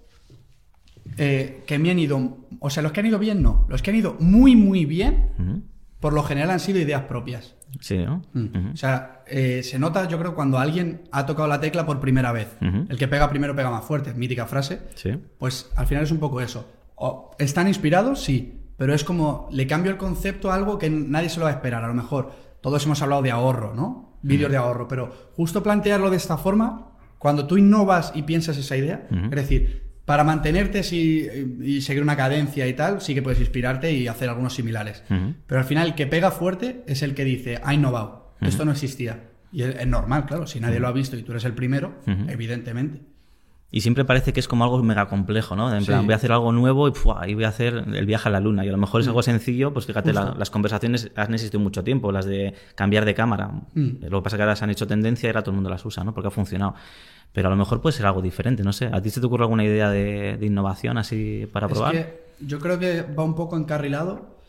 eh, que me han ido... O sea, los que han ido bien, no. Los que han ido muy, muy bien, uh-huh. por lo general han sido ideas propias. Sí, ¿no? Mm. Uh-huh. O sea, eh, se nota, yo creo, cuando alguien ha tocado la tecla por primera vez. Uh-huh. El que pega primero pega más fuerte, mítica frase. Sí. Pues al final es un poco eso. O, ¿están inspirados? Sí. Pero es como, le cambio el concepto a algo que nadie se lo va a esperar. A lo mejor todos hemos hablado de ahorro, ¿no? Vídeos uh-huh. de ahorro. Pero justo plantearlo de esta forma, cuando tú innovas y piensas esa idea, uh-huh. es decir... Para mantenerte sí, y seguir una cadencia y tal, sí que puedes inspirarte y hacer algunos similares. Uh-huh. Pero al final el que pega fuerte es el que dice, ha innovado, uh-huh. esto no existía. Y es, es normal, claro, si nadie uh-huh. lo ha visto y tú eres el primero, uh-huh. evidentemente. Y siempre parece que es como algo mega complejo, ¿no? En plan, sí. voy a hacer algo nuevo y, ¡pua! y voy a hacer el viaje a la luna. Y a lo mejor es algo sencillo, pues fíjate, la, las conversaciones han existido mucho tiempo, las de cambiar de cámara. Mm. Lo que pasa es que ahora se han hecho tendencia y ahora todo el mundo las usa, ¿no? Porque ha funcionado. Pero a lo mejor puede ser algo diferente, no sé. ¿A ti se te ocurre alguna idea de, de innovación así para es probar? Que yo creo que va un poco encarrilado.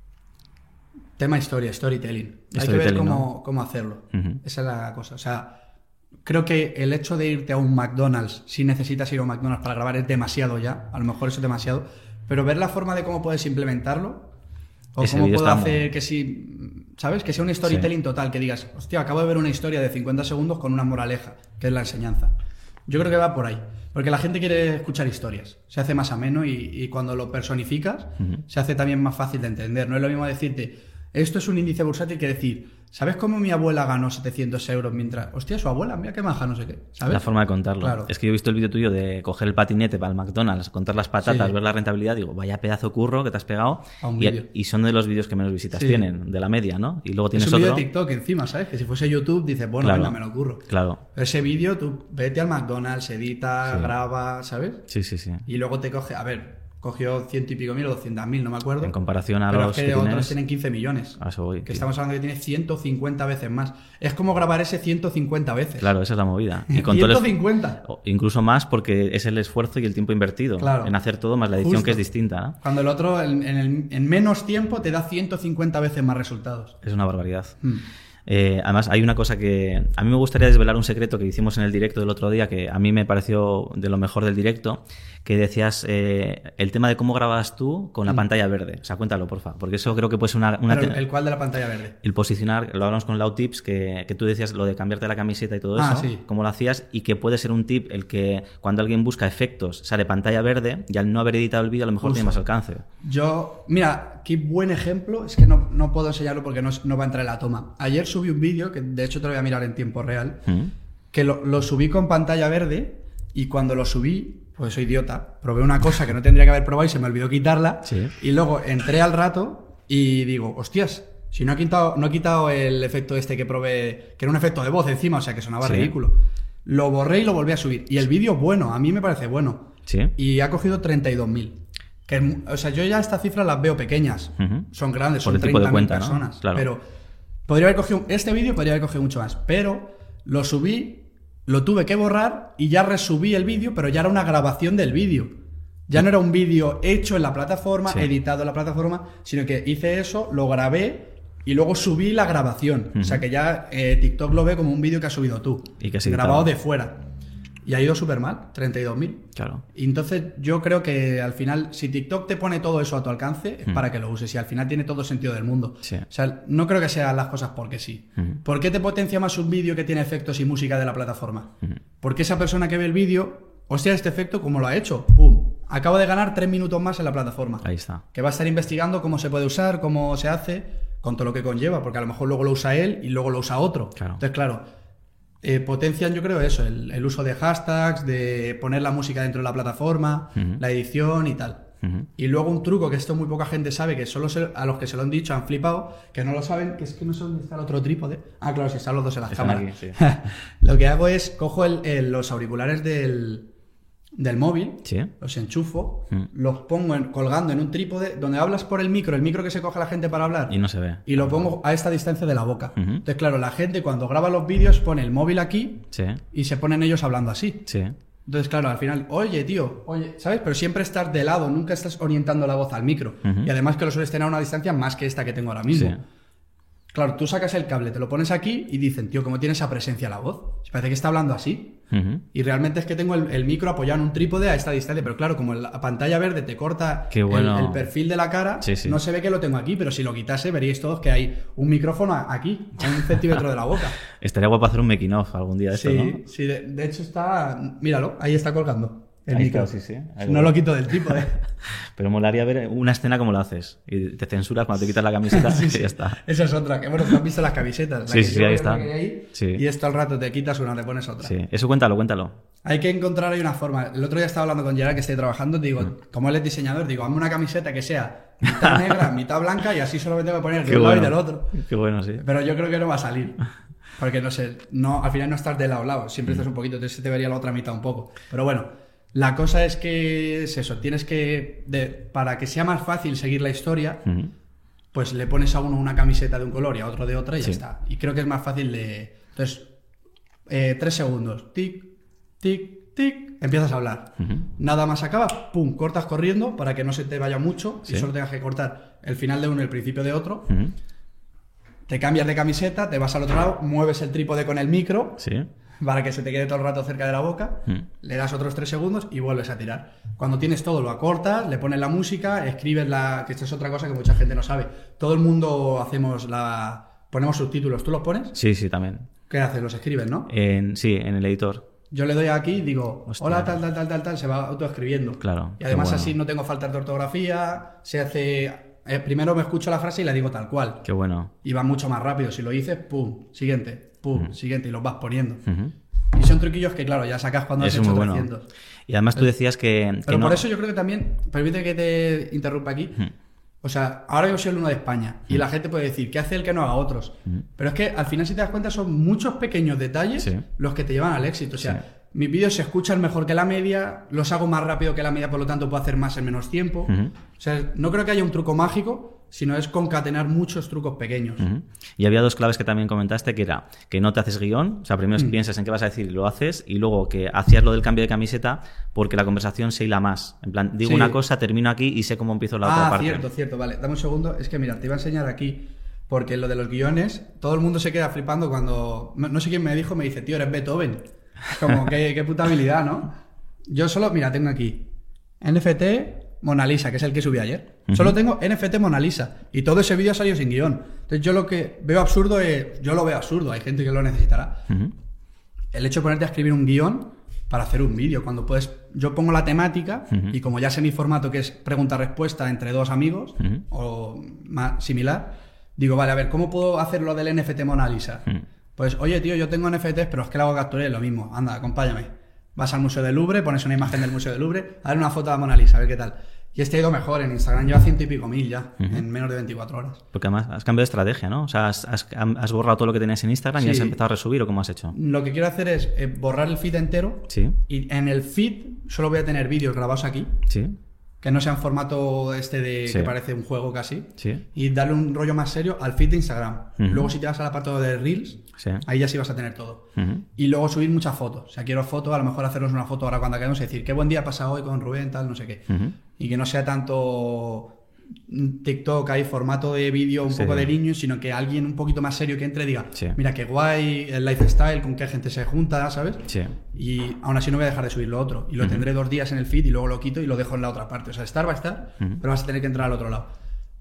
Tema historia, storytelling. Hay storytelling, que ver cómo, ¿no? cómo hacerlo. Uh-huh. Esa es la cosa. O sea... Creo que el hecho de irte a un McDonald's, si necesitas ir a un McDonald's para grabar, es demasiado ya. A lo mejor eso es demasiado. Pero ver la forma de cómo puedes implementarlo, o Ese cómo puedo hacer muy... que si, ¿sabes? Que sea un storytelling sí. total, que digas, hostia, acabo de ver una historia de cincuenta segundos con una moraleja, que es la enseñanza. Yo creo que va por ahí. Porque la gente quiere escuchar historias. Se hace más ameno y, y cuando lo personificas, uh-huh. se hace también más fácil de entender. No es lo mismo decirte, esto es un índice bursátil, que decir... ¿Sabes cómo mi abuela ganó setecientos euros mientras... Hostia, su abuela, mira qué maja, no sé qué. ¿Sabes? La forma de contarlo. Claro. Es que yo he visto el vídeo tuyo de coger el patinete para el McDonald's, contar las patatas, sí. ver la rentabilidad. Digo, vaya pedazo curro que te has pegado. A un y, y son de los vídeos que menos visitas sí. tienen, de la media, ¿no? Y luego tienes es un otro... vídeo de TikTok encima, ¿sabes? Que si fuese YouTube, dices, bueno, claro. venga, me lo curro. Claro. Pero ese vídeo, tú vete al McDonald's, edita, sí. graba, ¿sabes? Sí, sí, sí. Y luego te coge... A ver... cogió ciento y pico mil o doscientos mil, no me acuerdo. En comparación a pero los es que, que otros tienes... tienen quince millones. A eso voy, que tío. estamos hablando que tiene ciento cincuenta veces más. Es como grabar ese ciento cincuenta veces. Claro, esa es la movida. Y con todo el ciento cincuenta. esfu- Incluso más porque es el esfuerzo y el tiempo invertido Claro. en hacer todo, más la edición Justo. que es distinta, ¿no? Cuando el otro en, en, el- en menos tiempo te da ciento cincuenta veces más resultados. Es una barbaridad. Mm. Eh, además, hay una cosa que a mí me gustaría desvelar un secreto que hicimos en el directo del otro día, que a mí me pareció de lo mejor del directo, que decías eh, el tema de cómo grababas tú con la Mm. pantalla verde. O sea, cuéntalo, porfa, porque eso creo que puede ser una... una Pero te- el cual de la pantalla verde. el posicionar, lo hablamos con Lau Tips, que, que tú decías lo de cambiarte la camiseta y todo Ah, eso, sí. cómo lo hacías, y que puede ser un tip el que cuando alguien busca efectos sale pantalla verde y al no haber editado el vídeo a lo mejor Justo. tiene más alcance. Yo, mira, qué buen ejemplo, es que no, no puedo enseñarlo porque no, no va a entrar en la toma. Ayer subí un vídeo, que de hecho te lo voy a mirar en tiempo real, ¿Mm? que lo, lo subí con pantalla verde y cuando lo subí, pues soy idiota, probé una cosa que no tendría que haber probado y se me olvidó quitarla, Sí. y luego entré al rato y digo, hostias, si no he quitado, no he quitado el efecto este que probé, que era un efecto de voz encima, o sea que sonaba Sí. ridículo. Lo borré y lo volví a subir. Y el vídeo bueno, a mí me parece bueno. Sí. Y ha cogido treinta y dos mil. Que, es mu- o sea, yo ya estas cifras las veo pequeñas. Ujú. Son grandes, Por son el tipo de treinta mil cuenta, ¿no? personas. Claro. Pero podría haber cogido, este vídeo podría haber cogido mucho más. Pero lo subí, lo tuve que borrar y ya resubí el vídeo, pero ya era una grabación del vídeo. Ya no era un vídeo hecho en la plataforma, Sí. editado en la plataforma, sino que hice eso, lo grabé y luego subí la grabación. Ujú. O sea que ya eh, TikTok lo ve como un vídeo que has subido tú. Y que has grabado editado. de fuera. Y ha ido súper mal, treinta y dos mil. Claro. Y entonces yo creo que al final, si TikTok te pone todo eso a tu alcance, es Mm. para que lo uses. Y al final tiene todo sentido del mundo. Sí. O sea, no creo que sean las cosas porque sí. Ujú. ¿Por qué te potencia más un vídeo que tiene efectos y música de la plataforma? Ujú. Porque esa persona que ve el vídeo, hostia, este efecto, ¿cómo lo ha hecho? ¡Pum! Acabo de ganar tres minutos más en la plataforma. Ahí está. Que va a estar investigando cómo se puede usar, cómo se hace, con todo lo que conlleva. Porque a lo mejor luego lo usa él y luego lo usa otro. Claro. Entonces, claro... Eh, potencian, yo creo, eso, el, el uso de hashtags, de poner la música dentro de la plataforma, Ujú. la edición y tal. Ujú. Y luego un truco que esto muy poca gente sabe, que solo se- a los que se lo han dicho han flipado, que no lo saben, que es que no sé dónde está el otro trípode. Ah, claro, si están los dos en las Están cámaras. aquí, sí. Lo que hago es, cojo el- el- los auriculares del, del móvil, Sí. los enchufo, Mm. los pongo en- colgando en un trípode, donde hablas por el micro, el micro que se coge la gente para hablar. Y no se ve. Y lo pongo a esta distancia de la boca. Ujú. Entonces, claro, la gente cuando graba los vídeos pone el móvil aquí Sí. y se ponen ellos hablando así. Sí. Entonces, claro, al final, oye, tío, oye, ¿sabes? Pero siempre estás de lado, nunca estás orientando la voz al micro. Ujú. Y además que lo sueles tener a una distancia más que esta que tengo ahora mismo. Sí. Claro, tú sacas el cable, te lo pones aquí y dicen, tío, ¿cómo tiene esa presencia la voz? Parece que está hablando así. Ujú. Y realmente es que tengo el, el micro apoyado en un trípode a esta distancia, pero claro, como la pantalla verde te corta Qué el- bueno. el, perfil de la cara, Sí, sí. no se ve que lo tengo aquí, pero si lo quitase veríais todos que hay un micrófono a- aquí, a un centímetro de la boca. Estaría guapo hacer un making of algún día de esto, Sí, ¿no? sí, de, de hecho está, míralo, ahí está colgando el Ahí micro. está, sí, sí. Ahí No lo- lo quito del trípode. Pero molaría ver una escena como lo haces. Y te censuras cuando te quitas la camiseta Sí, y sí. ya está. Esa es otra, que bueno, tú has visto las camisetas. la Sí, que sí, yo ahí veo está. que hay ahí, Sí. Y esto al rato te quitas una, te pones otra. Sí. Eso cuéntalo, cuéntalo. Hay que encontrar ahí una forma. El otro día estaba hablando con Gerard, que estoy trabajando, digo, Mm. como él es diseñador, digo, hazme una camiseta que sea mitad negra, mitad blanca y así solo me tengo que poner de Qué un lado y bueno. del otro. Qué bueno, sí. Pero yo creo que no va a salir. Porque no sé, no, al final no estás de lado a lado, siempre estás un poquito, entonces se te vería la otra mitad un poco. Pero bueno, la cosa es que es eso, tienes que, de- para que sea más fácil seguir la historia, Ujú. pues le pones a uno una camiseta de un color y a otro de otra y Sí. ya está. Y creo que es más fácil de... Entonces, eh, tres segundos, tic, tic, tic, empiezas a hablar. Ujú. Nada más acaba, pum, cortas corriendo para que no se te vaya mucho Sí. y solo tengas que cortar el final de uno y el principio de otro. Ujú. Te cambias de camiseta, te vas al otro lado, mueves el trípode con el micro Sí. para que se te quede todo el rato cerca de la boca, Mm. le das otros tres segundos y vuelves a tirar. Cuando tienes todo, lo acortas, le pones la música, escribes la... que esto es otra cosa que mucha gente no sabe. Todo el mundo hacemos la... ponemos subtítulos. ¿Tú los pones? Sí, sí, también. ¿Qué haces? Los escribes, ¿no? En, sí, en el editor. Yo le doy aquí y digo, Hostia. hola, tal, tal, tal, tal, tal, se va autoescribiendo. Claro, Y además qué bueno. así no tengo faltas de ortografía, se hace... eh, primero me escucho la frase y la digo tal cual. Qué bueno. Y va mucho más rápido. Si lo dices, pum, siguiente, pum, siguiente, y los vas poniendo. Ujú. Y son truquillos que, claro, ya sacas cuando has Eso es hecho muy bueno. trescientos. Y además tú decías que, que Pero no... por eso yo creo que también, permite que te interrumpa aquí, Ujú. o sea, ahora yo soy el uno de España y la gente puede decir, ¿qué hace el que no haga otros? Ujú. Pero es que al final, si te das cuenta, son muchos pequeños detalles Sí. los que te llevan al éxito. O sea, Sí. mis vídeos se escuchan mejor que la media, los hago más rápido que la media, por lo tanto puedo hacer más en menos tiempo. Uh-huh. O sea, no creo que haya un truco mágico, sino es concatenar muchos trucos pequeños. Uh-huh. Y había dos claves que también comentaste, que era que no te haces guión, o sea, primero uh-huh. piensas en qué vas a decir y lo haces, y luego que hacías lo del cambio de camiseta porque la conversación se hila más. En plan, digo sí. una cosa, termino aquí y sé cómo empiezo la ah, otra parte. Ah, cierto, cierto, vale. Dame un segundo. Es que mira, te iba a enseñar aquí, porque lo de los guiones, todo el mundo se queda flipando cuando... No, no sé quién me dijo, me dice, tío, eres Beethoven. Como, qué, qué puta habilidad, ¿no? Yo solo, mira, tengo aquí N F T Mona Lisa, que es el que subí ayer. Uh-huh. Solo tengo N F T Mona Lisa. Y todo ese vídeo ha salido sin guión. Entonces yo lo que veo absurdo es... Yo lo veo absurdo, hay gente que lo necesitará. Uh-huh. El hecho de ponerte a escribir un guión para hacer un vídeo, cuando puedes... Yo pongo la temática uh-huh. y como ya sé mi formato, que es pregunta-respuesta entre dos amigos, uh-huh. o más similar, digo, vale, a ver, ¿cómo puedo hacer lo del N F T Mona Lisa? Uh-huh. Pues, oye, tío, yo tengo N F Ts, pero es que le hago captura y es lo mismo. Anda, acompáñame. Vas al Museo del Louvre, pones una imagen del Museo del Louvre, a ver una foto de la Mona Lisa, a ver qué tal. Y este ha ido mejor en Instagram, lleva ciento y pico mil ya, uh-huh. en menos de veinticuatro horas. Porque además has cambiado de estrategia, ¿no? O sea, has, has, has borrado todo lo que tenías en Instagram sí. y has empezado a resubir, ¿o cómo has hecho? Lo que quiero hacer es eh, borrar el feed entero. Sí. Y en el feed solo voy a tener vídeos grabados aquí. Sí. Que no sea en formato este de sí. que parece un juego casi. Sí. Y darle un rollo más serio al feed de Instagram. Uh-huh. Luego si te vas al apartado de Reels, sí. ahí ya sí vas a tener todo. Uh-huh. Y luego subir muchas fotos. O sea, quiero fotos, a lo mejor hacernos una foto ahora cuando acabemos y decir, qué buen día ha pasado hoy con Rubén, tal, no sé qué. Uh-huh. Y que no sea tanto TikTok, hay formato de vídeo un sí. poco de niños, sino que alguien un poquito más serio que entre y diga, sí. mira qué guay, el lifestyle, con qué gente se junta, ¿sabes? Sí. Y aún así no voy a dejar de subir lo otro. Y lo uh-huh. tendré dos días en el feed y luego lo quito y lo dejo en la otra parte. O sea, estar va a estar, uh-huh. pero vas a tener que entrar al otro lado.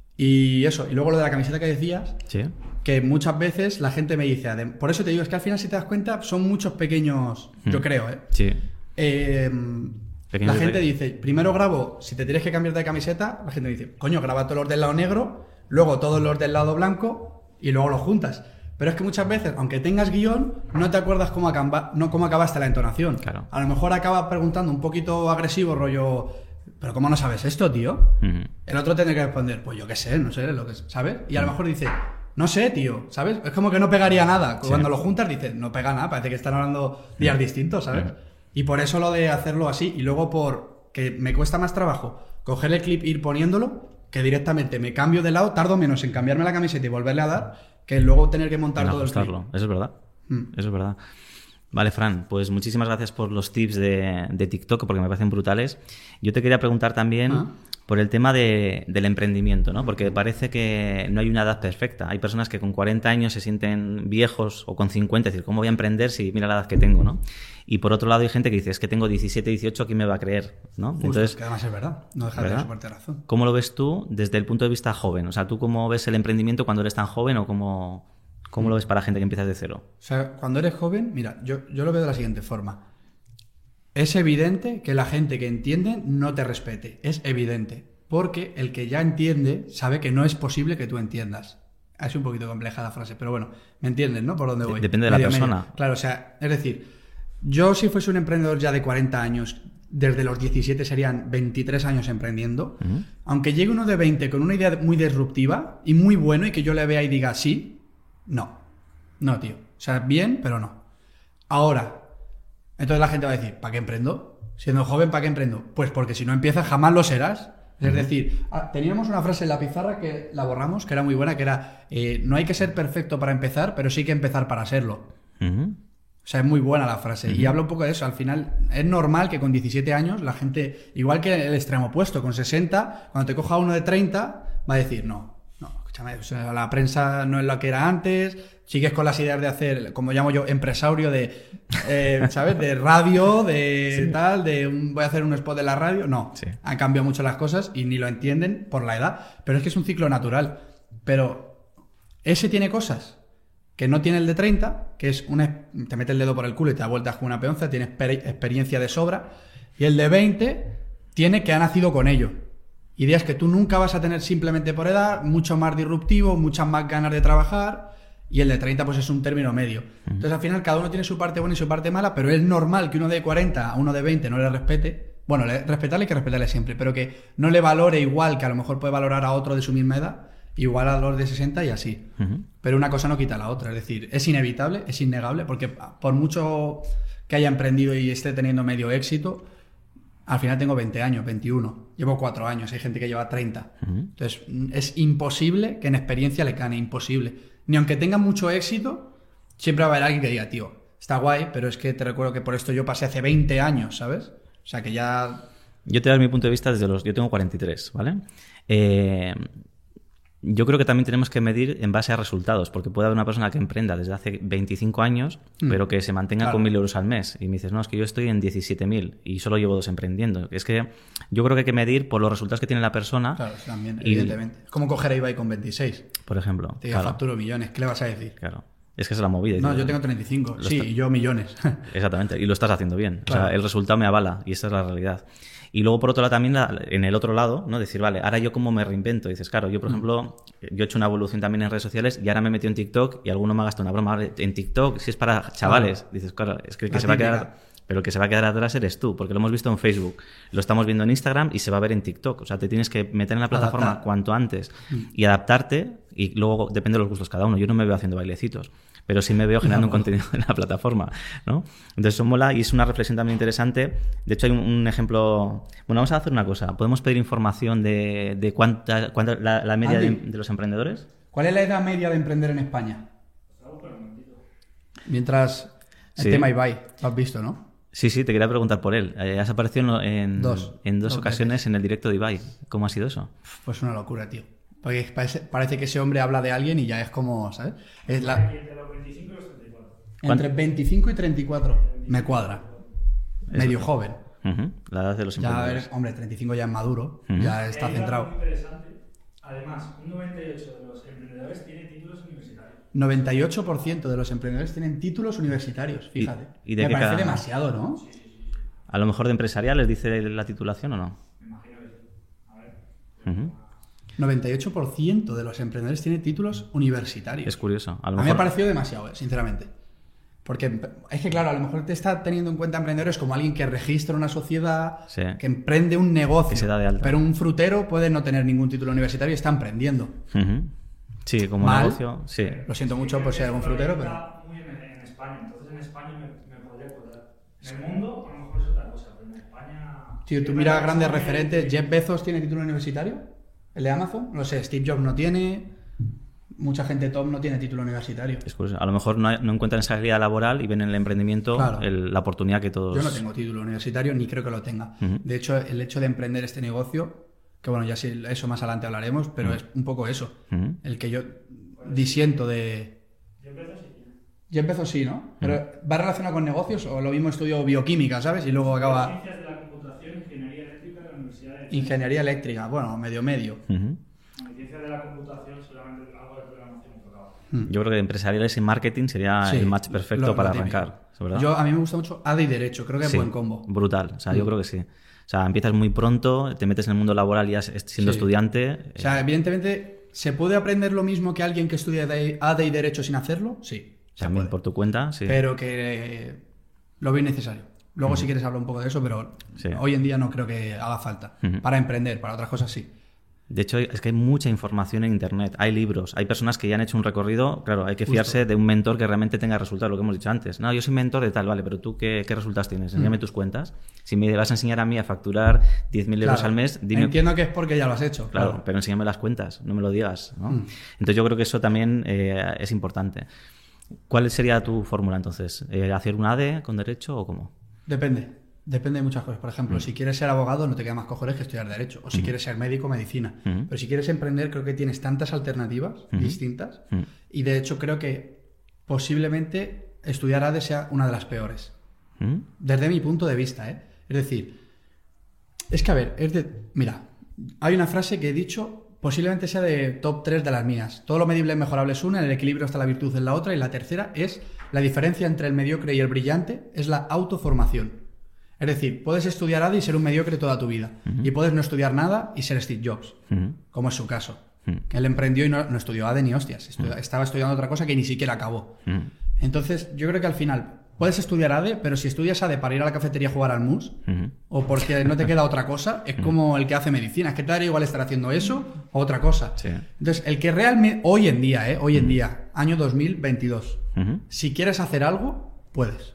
Y eso, y luego lo de la camiseta que decías, sí. que muchas veces la gente me dice, por eso te digo, es que al final si te das cuenta son muchos pequeños, uh-huh. yo creo, ¿eh? Sí. Eh... La gente dice, primero grabo, si te tienes que cambiar de camiseta, la gente dice, coño, graba todos los del lado negro, luego todos los del lado blanco y luego los juntas. Pero es que muchas veces, aunque tengas guión, no te acuerdas cómo, acaba, no, cómo acabaste la entonación. Claro. A lo mejor acabas preguntando un poquito agresivo, rollo, ¿pero cómo no sabes esto, tío? Uh-huh. El otro tiene que responder, pues yo qué sé, no sé, lo que ¿sabes? Y a lo mejor dice, no sé, tío, ¿sabes? Es como que no pegaría nada. Cuando sí. lo juntas dices, no pega nada, parece que están hablando días uh-huh. distintos, ¿sabes? Uh-huh. Y por eso lo de hacerlo así, y luego por que me cuesta más trabajo coger el clip e ir poniéndolo, que directamente me cambio de lado, tardo menos en cambiarme la camiseta y volverle a dar, que luego tener que montar todo el clip. Eso es verdad, mm. eso es verdad. Vale, Fran, pues muchísimas gracias por los tips de, de TikTok, porque me parecen brutales. Yo te quería preguntar también ¿Ah? por el tema de, del emprendimiento, ¿no? Porque parece que no hay una edad perfecta. Hay personas que con cuarenta años se sienten viejos, o con cincuenta, es decir, ¿cómo voy a emprender si mira la edad que tengo, ¿no? Y por otro lado hay gente que dice, es que tengo diecisiete, dieciocho, ¿quién me va a creer? ¿No? Justo, entonces, que además es verdad, no dejas de suerte razón. ¿Cómo lo ves tú desde el punto de vista joven? O sea, ¿tú cómo ves el emprendimiento cuando eres tan joven o cómo, cómo lo ves para gente que empieza de cero? O sea, cuando eres joven, mira, yo, yo lo veo de la siguiente forma. Es evidente que la gente que entiende no te respete, es evidente. Porque el que ya entiende sabe que no es posible que tú entiendas. Es un poquito compleja la frase, pero bueno, me entienden, ¿no? Por dónde voy. Depende de la medio, persona. Medio. Claro, o sea, es decir, yo si fuese un emprendedor ya de cuarenta años, desde los diecisiete serían veintitrés años emprendiendo, uh-huh. aunque llegue uno de veinte con una idea muy disruptiva y muy bueno y que yo le vea y diga sí, no. No, tío. O sea, bien, pero no. Ahora, entonces la gente va a decir, ¿para qué emprendo? Siendo joven, ¿para qué emprendo? Pues porque si no empiezas jamás lo serás. Es uh-huh. decir, teníamos una frase en la pizarra que la borramos, que era muy buena, que era, eh, no hay que ser perfecto para empezar, pero sí hay que empezar para serlo. Uh-huh. O sea, es muy buena la frase. Uh-huh. Y habla un poco de eso. Al final, es normal que con diecisiete años la gente, igual que el extremo opuesto, con sesenta, cuando te coja uno de treinta, va a decir, no, no, escúchame, o sea, la prensa no es lo que era antes, sigues con las ideas de hacer, como llamo yo, empresario de, eh, ¿sabes? De radio, de sí. tal, de un, voy a hacer un spot de la radio. No, sí. han cambiado mucho las cosas y ni lo entienden por la edad. Pero es que es un ciclo natural. Pero ese tiene cosas que no tiene el de treinta, que es una, te mete el dedo por el culo y te da vueltas con una peonza, tiene exper- experiencia de sobra. Y el de veinte tiene que ha nacido con ello. Ideas que tú nunca vas a tener simplemente por edad, mucho más disruptivo, muchas más ganas de trabajar. Y el de treinta pues es un término medio. Uh-huh. Entonces al final cada uno tiene su parte buena y su parte mala, pero es normal que uno de cuarenta a uno de veinte no le respete. Bueno, le, respetarle hay que respetarle siempre, pero que no le valore igual que a lo mejor puede valorar a otro de su misma edad, igual a los de sesenta y así. Uh-huh. Pero una cosa no quita la otra, es decir, es inevitable, es innegable, porque por mucho que haya emprendido y esté teniendo medio éxito, al final tengo veinte años, veintiuno. Llevo cuatro años, hay gente que lleva treinta. Uh-huh. Entonces, es imposible que en experiencia le gane, imposible. Ni aunque tenga mucho éxito, siempre va a haber alguien que diga, tío, está guay, pero es que te recuerdo que por esto yo pasé hace veinte años, ¿sabes? O sea, que ya... Yo te doy mi punto de vista desde los... Yo tengo cuarenta y tres, ¿vale? Eh... Yo creo que también tenemos que medir en base a resultados, porque puede haber una persona que emprenda desde hace veinticinco años, mm. pero que se mantenga claro. con mil euros al mes. Y me dices, no, es que yo estoy en diecisiete mil y solo llevo dos emprendiendo. Es que yo creo que hay que medir por los resultados que tiene la persona. Claro, también, y... evidentemente. Es como coger a Ibai con veintiséis. Por ejemplo. Te diga, claro. facturo millones, ¿qué le vas a decir? Claro. Es que esa es la movida. No, yo tengo treinta y cinco, sí, está... y yo millones. Exactamente, y lo estás haciendo bien. Claro. O sea, el resultado me avala y esa es la realidad. Y luego, por otro lado, también la, en el otro lado, ¿no? Decir, vale, ahora yo cómo me reinvento. Y dices, claro, yo, por mm. ejemplo, yo he hecho una evolución también en redes sociales y ahora me he metido en TikTok y alguno me ha gastado una broma. En TikTok, si es para chavales, claro. dices, claro, es que el que se va a quedar... Pero el que se va a quedar atrás eres tú, porque lo hemos visto en Facebook, lo estamos viendo en Instagram y se va a ver en TikTok. O sea, te tienes que meter en la plataforma Adaptar. cuanto antes mm. y adaptarte, y luego depende de los gustos de cada uno. Yo no me veo haciendo bailecitos, pero sí me veo generando no, un contenido en la plataforma, ¿no? Entonces eso mola y es una reflexión también interesante. De hecho hay un, un ejemplo... Bueno, vamos a hacer una cosa. ¿Podemos pedir información de, de cuánta, cuánta la, la media de, de los emprendedores? ¿Cuál es la edad media de emprender en España? Mientras el sí. tema Ibai, lo has visto, ¿no? Sí, sí, te quería preguntar por él. Eh, has aparecido en dos, en dos, dos ocasiones veces. En el directo de Ibai. ¿Cómo ha sido eso? Pues una locura, tío. Porque parece, parece que ese hombre habla de alguien y ya es como, ¿sabes? Es la... Entre los veinticinco y los treinta y cuatro. Entre veinticinco y treinta y cuatro. Me cuadra. Medio eso. Joven. Uh-huh. La edad de los emprendedores. Ya, hombre, treinta y cinco ya es maduro. Uh-huh. Ya está Hay centrado. Muy interesante. Además, un noventa y ocho por ciento de los emprendedores tienen títulos universitarios. noventa y ocho por ciento de los emprendedores tienen títulos universitarios, fíjate. ¿Y, y de Me qué parece cada... demasiado, ¿no? Sí, sí, sí. A lo mejor de empresariales dice la titulación o no. Me imagino que sí. A ver. Uh-huh. noventa y ocho por ciento de los emprendedores tienen títulos universitarios. Es curioso. A, lo a mejor... mí me ha parecido demasiado, eh, sinceramente. Porque es que, claro, a lo mejor te está teniendo en cuenta emprendedores como alguien que registra una sociedad, sí. que emprende un negocio. Que se da de alta. Pero un frutero puede no tener ningún título universitario y está emprendiendo. Uh-huh. Sí, como Mal. negocio, sí. Lo siento mucho por ser algún frutero, pero... Está muy en, en España, entonces en España me, me podría acordar. En el mundo, a lo mejor es otra cosa, pero en España... Tío, tú mira grandes referentes. Jeff Bezos tiene título universitario, el de Amazon. No sé, Steve Jobs no tiene... Mucha gente top no tiene título universitario. Es curioso. A lo mejor no, hay, no encuentran esa salida laboral y ven en el emprendimiento claro. el, la oportunidad que todos... Yo no tengo título universitario ni creo que lo tenga. Uh-huh. De hecho, el hecho de emprender este negocio, que bueno, ya sí, eso más adelante hablaremos, pero uh-huh. es un poco eso. Uh-huh. El que yo disiento de... Jeff Bezos sí. Jeff Bezos sí, ¿no? Pero uh-huh. ¿va relacionado con negocios o lo mismo estudio bioquímica, ¿sabes? Y luego acaba... Ciencias de la computación, ingeniería eléctrica de la Universidad de... Ingeniería eléctrica, bueno, medio medio. Uh-huh. Ciencias de la computación solamente algo de programación he tocado. Yo creo que empresariales y marketing sería sí, el match perfecto lo, para lo arrancar. ¿Verdad? Yo, a mí me gusta mucho A D y Derecho, creo que es sí, buen combo. Brutal, o sea, mm. yo creo que sí. O sea, empiezas muy pronto, te metes en el mundo laboral ya siendo sí. estudiante. O sea, evidentemente, ¿se puede aprender lo mismo que alguien que estudia A D y Derecho sin hacerlo? Sí. También por tu cuenta, sí. Pero que eh, lo veo innecesario. Luego, mm. si quieres, hablar un poco de eso, pero sí. hoy en día no creo que haga falta. Mm-hmm. Para emprender, para otras cosas sí. De hecho, es que hay mucha información en Internet, hay libros, hay personas que ya han hecho un recorrido, claro, hay que fiarse Justo. de un mentor que realmente tenga resultados, lo que hemos dicho antes. No, yo soy mentor de tal, vale, pero tú, ¿qué, qué resultados tienes? Enséñame mm. tus cuentas. Si me vas a enseñar a mí a facturar diez mil euros claro. al mes, dime... Entiendo que es porque ya lo has hecho. Claro, claro. pero enséñame las cuentas, no me lo digas, ¿no? Mm. Entonces yo creo que eso también eh, es importante. ¿Cuál sería tu fórmula, entonces? Eh, ¿Hacer un A D E con derecho o cómo? Depende. Depende de muchas cosas. Por ejemplo, mm. si quieres ser abogado no te queda más cojones que estudiar Derecho. O si mm. quieres ser médico, medicina. Mm. Pero si quieres emprender, creo que tienes tantas alternativas mm. distintas. Mm. Y de hecho creo que posiblemente estudiar A D E sea una de las peores. Mm. Desde mi punto de vista, ¿eh? Es decir, es que a ver, es de... Mira, hay una frase que he dicho, posiblemente sea de top tres de las mías. Todo lo medible es mejorable es una, en el equilibrio está la virtud en la otra. Y la tercera es la diferencia entre el mediocre y el brillante es la autoformación. Es decir, puedes estudiar A D E y ser un mediocre toda tu vida. Uh-huh. Y puedes no estudiar nada y ser Steve Jobs, uh-huh. como es su caso. Uh-huh. Que él emprendió y no, no estudió A D E ni hostias. Estudió, uh-huh. Estaba estudiando otra cosa que ni siquiera acabó. Uh-huh. Entonces, yo creo que al final puedes estudiar A D E, pero si estudias A D E para ir a la cafetería a jugar al mus, uh-huh. o porque no te queda otra cosa, es uh-huh. como el que hace medicina. Es que te daría igual estar haciendo eso o otra cosa. Sí. Entonces, el que realmente, hoy en día, ¿eh? hoy en uh-huh. día, año dos mil veintidós, uh-huh. si quieres hacer algo, puedes.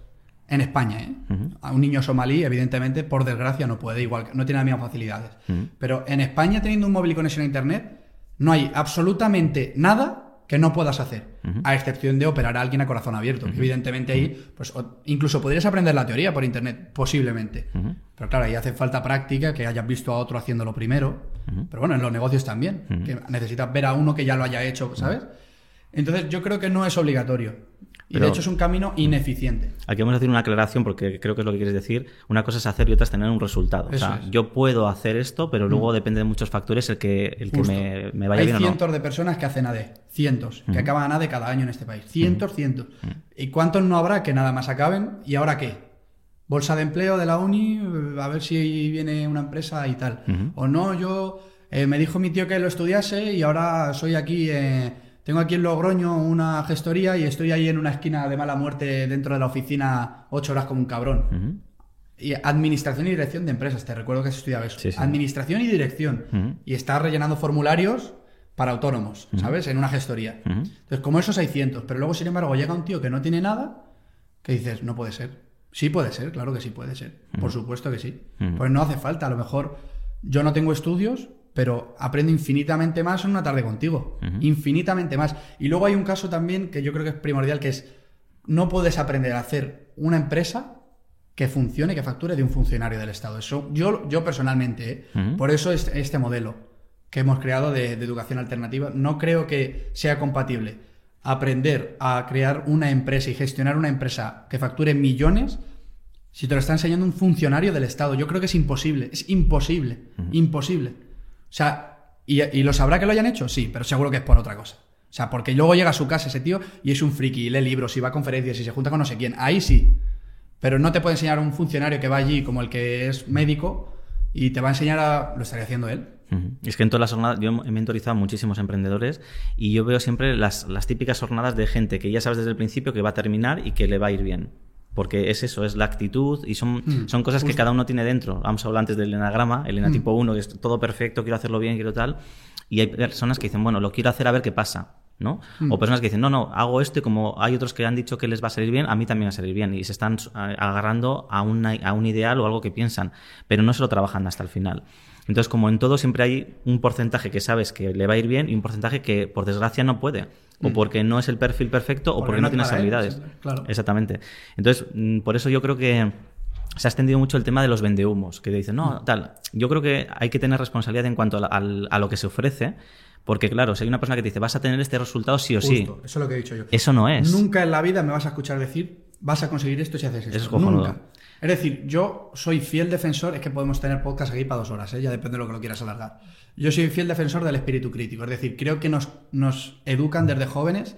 En España, ¿eh? Uh-huh. A un niño somalí, evidentemente, por desgracia, no puede, igual, no tiene las mismas facilidades. Uh-huh. Pero en España, teniendo un móvil y conexión a internet, no hay absolutamente nada que no puedas hacer, uh-huh. a excepción de operar a alguien a corazón abierto. Uh-huh. Evidentemente ahí, pues incluso podrías aprender la teoría por internet, posiblemente. Uh-huh. Pero claro, ahí hace falta práctica, que hayas visto a otro haciéndolo primero. Uh-huh. Pero bueno, en los negocios también, uh-huh. que necesitas ver a uno que ya lo haya hecho, ¿sabes? Entonces yo creo que no es obligatorio. Y pero, de hecho es un camino ineficiente. Aquí vamos a hacer una aclaración porque creo que es lo que quieres decir. Una cosa es hacer y otra es tener un resultado. Eso o sea, es. Yo puedo hacer esto, pero luego mm. depende de muchos factores el que, el que me, me vaya Hay bien o no. Hay cientos de personas que hacen A D E. Cientos. Mm. Que acaban A D E cada año en este país. Cientos, mm. cientos. Mm. ¿Y cuántos no habrá que nada más acaben? ¿Y ahora qué? Bolsa de empleo de la uni, a ver si viene una empresa y tal. Mm. O no, yo... Eh, me dijo mi tío que lo estudiase y ahora soy aquí... Eh, Tengo aquí en Logroño una gestoría y estoy ahí en una esquina de mala muerte dentro de la oficina ocho horas como un cabrón. Uh-huh. Y administración y dirección de empresas, te recuerdo que has estudiado eso. Sí, sí. Administración y dirección. Uh-huh. Y estás rellenando formularios para autónomos, uh-huh. ¿sabes? En una gestoría. Uh-huh. Entonces, como esos hay cientos. Pero luego, sin embargo, llega un tío que no tiene nada, que dices, no puede ser. Sí puede ser, claro que sí puede ser. Uh-huh. Por supuesto que sí. Uh-huh. Pues no hace falta. A lo mejor yo no tengo estudios... pero aprendo infinitamente más en una tarde contigo. Uh-huh. Infinitamente más. Y luego hay un caso también que yo creo que es primordial, que es no puedes aprender a hacer una empresa que funcione, que facture de un funcionario del Estado. Eso yo, yo personalmente, ¿eh? Uh-huh. Por eso este, este modelo que hemos creado de, de educación alternativa, no creo que sea compatible aprender a crear una empresa y gestionar una empresa que facture millones si te lo está enseñando un funcionario del Estado. Yo creo que es imposible. Es imposible. Uh-huh. Imposible. O sea, ¿y, ¿y lo sabrá que lo hayan hecho? Sí, pero seguro que es por otra cosa. O sea, porque luego llega a su casa ese tío y es un friki, y lee libros, y va a conferencias, y se junta con no sé quién. Ahí sí. Pero no te puede enseñar un funcionario que va allí como el que es médico y te va a enseñar a... Lo estaría haciendo él. Uh-huh. Es que en todas las jornadas, yo he mentorizado a muchísimos emprendedores y yo veo siempre las, las típicas jornadas de gente que ya sabes desde el principio que va a terminar y que le va a ir bien. Porque es eso, es la actitud y son, mm, son cosas justo. Que cada uno tiene dentro. Vamos a hablar antes del enagrama, el ena mm. tipo uno, que es todo perfecto, quiero hacerlo bien, quiero tal. Y hay personas que dicen, bueno, lo quiero hacer a ver qué pasa, ¿no? Mm. O personas que dicen, no, no, hago esto y como hay otros que han dicho que les va a salir bien, a mí también va a salir bien. Y se están agarrando a, una, a un ideal o algo que piensan, pero no se lo trabajan hasta el final. Entonces, como en todo, siempre hay un porcentaje que sabes que le va a ir bien y un porcentaje que, por desgracia, no puede. O porque no es el perfil perfecto o porque, porque no, no tienes habilidades. Él, claro. Exactamente. Entonces, por eso yo creo que se ha extendido mucho el tema de los vendehumos, que dicen, no, tal. Yo creo que hay que tener responsabilidad en cuanto a, a, a lo que se ofrece, porque claro, si hay una persona que te dice, vas a tener este resultado sí o Justo, sí. Eso es lo que he dicho yo. Eso no es. Nunca en la vida me vas a escuchar decir, vas a conseguir esto si haces esto. Eso es cojonudo. Nunca. Es decir, yo soy fiel defensor, es que podemos tener podcast aquí para dos horas, ¿eh? Ya depende de lo que lo quieras alargar. Yo soy fiel defensor del espíritu crítico, es decir, creo que nos, nos educan desde jóvenes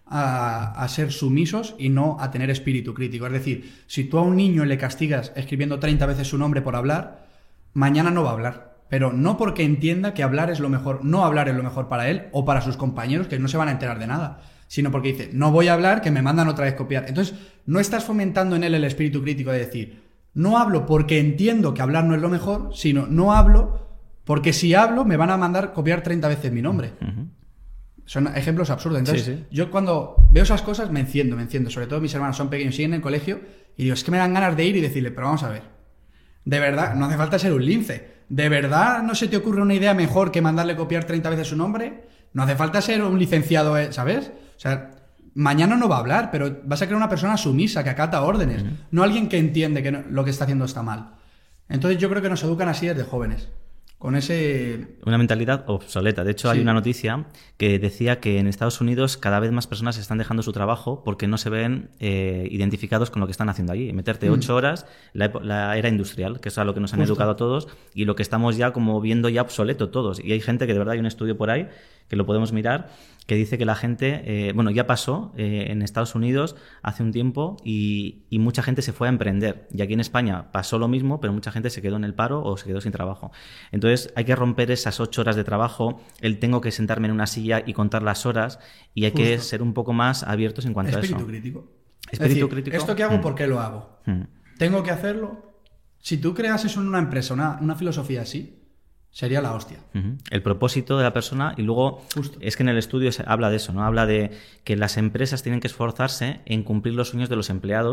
a, a ser sumisos y no a tener espíritu crítico. Es decir, si tú a un niño le castigas escribiendo treinta veces su nombre por hablar, mañana no va a hablar. Pero no porque entienda que hablar es lo mejor, no hablar es lo mejor para él o para sus compañeros, que no se van a enterar de nada, sino porque dice, no voy a hablar, que me mandan otra vez copiar. Entonces, no estás fomentando en él el espíritu crítico de decir, no hablo porque entiendo que hablar no es lo mejor, sino no hablo porque si hablo me van a mandar copiar treinta veces mi nombre. Uh-huh. Son ejemplos absurdos. Entonces, sí, sí. Yo cuando veo esas cosas me enciendo, me enciendo. Sobre todo mis hermanos son pequeños, siguen en el colegio y digo, es que me dan ganas de ir y decirle, pero vamos a ver, de verdad, no hace falta ser un lince. ¿De verdad no se te ocurre una idea mejor que mandarle copiar treinta veces su nombre? No hace falta ser un licenciado, ¿sabes? O sea, mañana no va a hablar, pero vas a crear una persona sumisa que acata órdenes, uh-huh. no alguien que entiende que no, lo que está haciendo está mal. Entonces yo creo que nos educan así desde jóvenes. Con ese... Una mentalidad obsoleta. De hecho, sí. Hay una noticia que decía que en Estados Unidos cada vez más personas están dejando su trabajo porque no se ven eh, identificados con lo que están haciendo allí. Meterte mm. ocho horas, la, la era industrial, que es a lo que nos han Justo. Educado a todos, y lo que estamos ya como viendo ya obsoleto todos. Y hay gente que de verdad, hay un estudio por ahí, que lo podemos mirar, que dice que la gente, eh, bueno, ya pasó eh, en Estados Unidos hace un tiempo y, y mucha gente se fue a emprender. Y aquí en España pasó lo mismo, pero mucha gente se quedó en el paro o se quedó sin trabajo. Entonces hay que romper esas ocho horas de trabajo, el tengo que sentarme en una silla y contar las horas, y hay Justo. Que ser un poco más abiertos en cuanto Espíritu a eso. Crítico. Espíritu es decir, crítico. ¿Esto que hago, mm. por qué lo hago? Mm. ¿Tengo que hacerlo? Si tú creas eso en una empresa, una, una filosofía así, sería la hostia. Uh-huh. El propósito de la persona, y luego Justo. Es que en el estudio se habla de eso, ¿no? Habla de que las empresas tienen que esforzarse en cumplir los sueños de los empleados,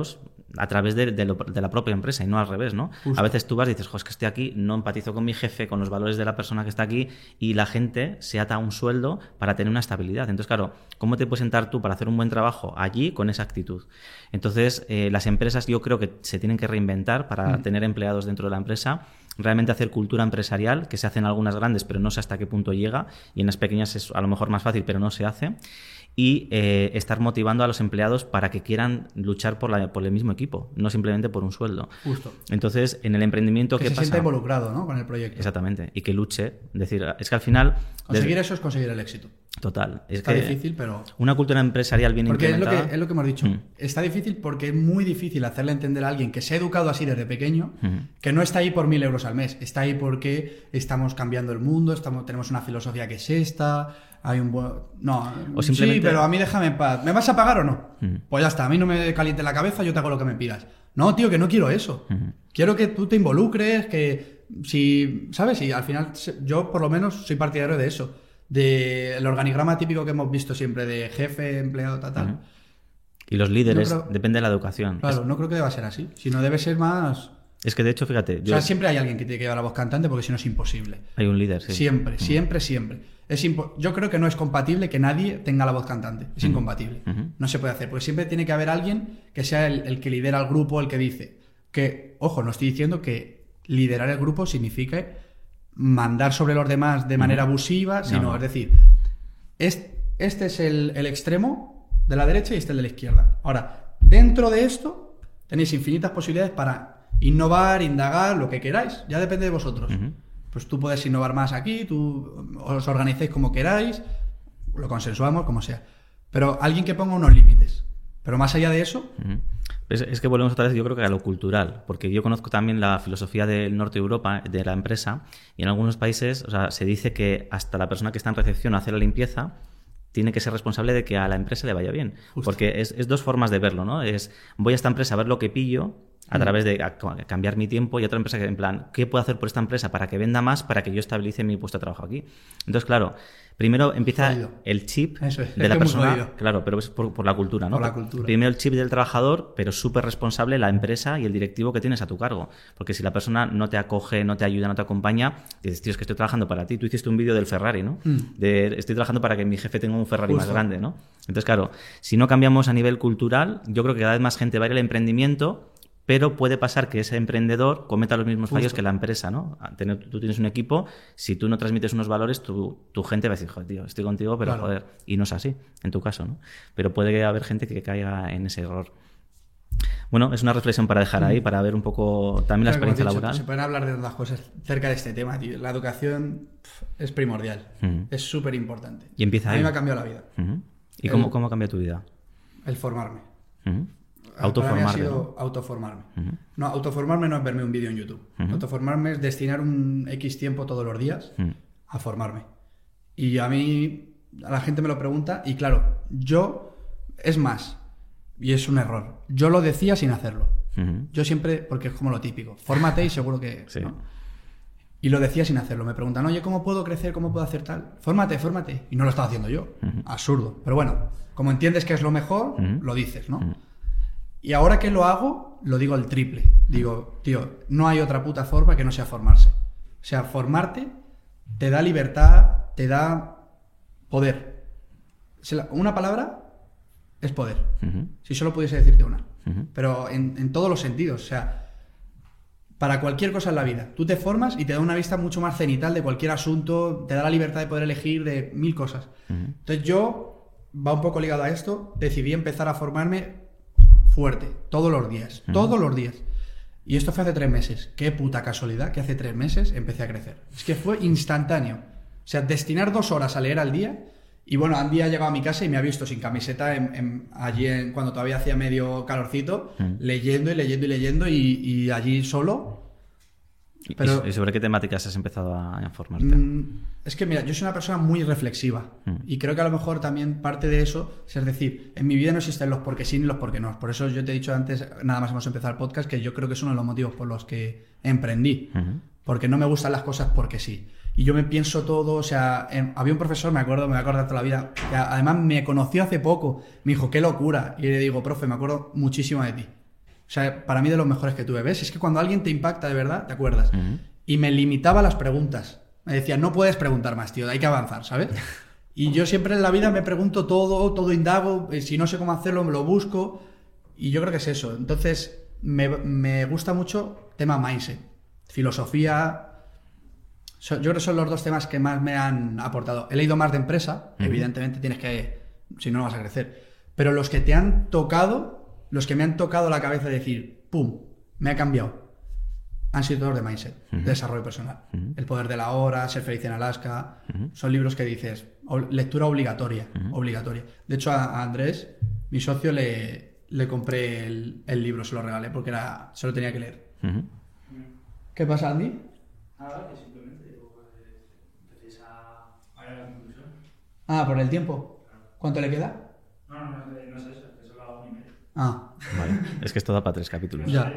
a través de, de, lo, de la propia empresa y no al revés, ¿no? Justo. A veces tú vas y dices, jo, es que estoy aquí, no empatizo con mi jefe, con los valores de la persona que está aquí, y la gente se ata a un sueldo para tener una estabilidad. Entonces, claro, ¿cómo te puedes sentar tú para hacer un buen trabajo allí con esa actitud? Entonces, eh, las empresas yo creo que se tienen que reinventar para mm. tener empleados dentro de la empresa, realmente hacer cultura empresarial, que se hacen algunas grandes, pero no sé hasta qué punto llega, y en las pequeñas es a lo mejor más fácil, pero no se hace. Y eh, estar motivando a los empleados para que quieran luchar por, la, por el mismo equipo, no simplemente por un sueldo. Justo. Entonces, en el emprendimiento, que ¿qué se pasa? sienta involucrado, ¿no? Con el proyecto. Exactamente, y que luche. Es decir, es que al final... Conseguir desde... eso es conseguir el éxito. Total. Es Está que difícil, pero... Una cultura empresarial bien porque implementada... Porque es lo, que, es lo que hemos dicho. Mm. Está difícil porque es muy difícil hacerle entender a alguien que se ha educado así desde pequeño, Mm. que no está ahí por mil euros al mes. Está ahí porque estamos cambiando el mundo, estamos, tenemos una filosofía que es esta... Hay un buen... No, o simplemente... sí, pero a mí déjame en paz. ¿Me vas a pagar o no? Mm. Pues ya está, a mí no me caliente la cabeza, yo te hago lo que me pidas. No, tío, que no quiero eso. Mm. Quiero que tú te involucres, que si... ¿Sabes? Y al final yo por lo menos soy partidario de eso. Del organigrama típico que hemos visto siempre de jefe, empleado, tal, tal. Mm. Y los líderes, no creo... depende de la educación. Claro, es... no creo que deba ser así. Sino debe ser más... Es que de hecho, fíjate... Yo... Yo... O sea, siempre hay alguien que tiene que llevar la voz cantante porque si no es imposible. Hay un líder, sí. Siempre, mm. siempre, siempre. Es impo... Yo creo que no es compatible que nadie tenga la voz cantante. Es mm. incompatible. Mm-hmm. No se puede hacer. Porque siempre tiene que haber alguien que sea el, el que lidera el grupo, el que dice. Que, ojo, no estoy diciendo que liderar el grupo signifique mandar sobre los demás de manera mm. abusiva, sino, no. es decir, es, este es el, el extremo de la derecha y este el de la izquierda. Ahora, dentro de esto tenéis infinitas posibilidades para innovar, indagar, lo que queráis. Ya depende de vosotros. Uh-huh. Pues tú puedes innovar más aquí, tú os organicéis como queráis, lo consensuamos, como sea. Pero alguien que ponga unos límites. Pero más allá de eso... Uh-huh. es, es que volvemos otra vez, yo creo que a lo cultural. Porque yo conozco también la filosofía del norte de Europa, de la empresa, y en algunos países, o sea, se dice que hasta la persona que está en recepción a hacer la limpieza tiene que ser responsable de que a la empresa le vaya bien. Justo. Porque es, es dos formas de verlo, ¿no? Es, voy a esta empresa a ver lo que pillo, a través de a, a cambiar mi tiempo, y otra empresa que en plan, ¿qué puedo hacer por esta empresa para que venda más, para que yo estabilice mi puesto de trabajo aquí? Entonces, claro, primero empieza jodido. el chip Eso es, de es la que persona, claro, pero es por, por la cultura, ¿no? Por la cultura. Primero el chip del trabajador, pero súper responsable la empresa y el directivo que tienes a tu cargo. Porque si la persona no te acoge, no te ayuda, no te acompaña, dices, tío, es que estoy trabajando para ti. Tú hiciste un vídeo del Ferrari, ¿no? Mm. De, estoy trabajando para que mi jefe tenga un Ferrari Justo. Más grande, ¿no? Entonces, claro, si no cambiamos a nivel cultural, yo creo que cada vez más gente va a ir al emprendimiento, pero puede pasar que ese emprendedor cometa los mismos fallos Justo. Que la empresa, ¿no? Tú tienes un equipo, si tú no transmites unos valores, tu, tu gente va a decir, joder, tío, estoy contigo, pero claro. joder, y no es así, en tu caso, ¿no? Pero puede haber gente que caiga en ese error. Bueno, es una reflexión para dejar ahí, para ver un poco también la experiencia dicho, laboral. Se pueden hablar de tantas cosas cerca de este tema, tío. La educación pff, es primordial, uh-huh. es súper importante. Y empieza a ahí. mí me ha cambiado la vida. Uh-huh. ¿Y el, cómo, cómo ha cambiado tu vida? El formarme. Uh-huh. Autoformarte. Para mí ha sido ¿no? autoformarme. Uh-huh. No, autoformarme no es verme un vídeo en YouTube. Uh-huh. Autoformarme es destinar un X tiempo todos los días uh-huh. a formarme. Y a mí, a la gente me lo pregunta, y claro, yo, es más, y es un error, yo lo decía sin hacerlo. Uh-huh. Yo siempre, porque es como lo típico, fórmate y seguro que... Sí. ¿no? Y lo decía sin hacerlo. Me preguntan, oye, ¿cómo puedo crecer? ¿Cómo puedo hacer tal? Fórmate, fórmate. Y no lo estaba haciendo yo. Uh-huh. Absurdo. Pero bueno, como entiendes que es lo mejor, uh-huh. lo dices, ¿no? Uh-huh. Y ahora que lo hago, lo digo el triple. Digo, tío, no hay otra puta forma que no sea formarse. O sea, formarte te da libertad, te da poder. Una palabra es poder. Uh-huh. Si solo pudiese decirte una. Uh-huh. Pero en, en todos los sentidos. O sea, para cualquier cosa en la vida. Tú te formas y te da una vista mucho más cenital de cualquier asunto, te da la libertad de poder elegir de mil cosas. Uh-huh. Entonces yo, va un poco ligado a esto, decidí empezar a formarme fuerte, todos los días, uh-huh. todos los días. Y esto fue hace tres meses. Qué puta casualidad que hace tres meses empecé a crecer. Es que fue instantáneo. O sea, destinar dos horas a leer al día. Y bueno, Andy ha llegado a mi casa y me ha visto sin camiseta en, en, allí en, cuando todavía hacía medio calorcito, uh-huh. leyendo y leyendo y leyendo y, y allí solo. Pero, ¿Y sobre qué temáticas has empezado a informarte? Mmm, es que mira, yo soy una persona muy reflexiva mm. y creo que a lo mejor también parte de eso es decir, en mi vida no existen los porque sí ni los porque no. Por eso yo te he dicho antes, nada más hemos empezado el podcast, que yo creo que es uno de los motivos por los que emprendí. Uh-huh. Porque no me gustan las cosas porque sí. Y yo me pienso todo, o sea, en, había un profesor, me acuerdo, me voy a acordar toda la vida, que además me conoció hace poco, me dijo, qué locura. Y le digo, profe, me acuerdo muchísimo de ti. O sea, para mí de los mejores que tuve. ¿Ves? Es que cuando alguien te impacta de verdad, te acuerdas. Uh-huh. Y me limitaba las preguntas. Me decía, no puedes preguntar más, tío, hay que avanzar, ¿sabes? Y yo siempre en la vida me pregunto todo, todo indago, si no sé cómo hacerlo, me lo busco. Y yo creo que es eso. Entonces, me, me gusta mucho tema mindset, filosofía. So, yo creo que son los dos temas que más me han aportado. He leído más de empresa, uh-huh. evidentemente tienes que, si no, no vas a crecer. Pero los que te han tocado, los que me han tocado la cabeza de decir, ¡pum!, me ha cambiado, han sido todos de mindset, uh-huh. de desarrollo personal. Uh-huh. El poder de la hora, Ser feliz en Alaska, uh-huh. son libros que dices, lectura obligatoria, uh-huh. obligatoria. De hecho, a, a Andrés, mi socio, le, le compré el, el libro, se lo regalé, porque era, se lo tenía que leer. Uh-huh. ¿Qué pasa, Andy? Nada, que simplemente empecéis a, a ver la conclusión. Ah, ¿por el tiempo? ¿Cuánto le queda? No, no, no, no es eso, eso lo hago y medio. Ah. Vale, es que esto da para tres capítulos. Ya.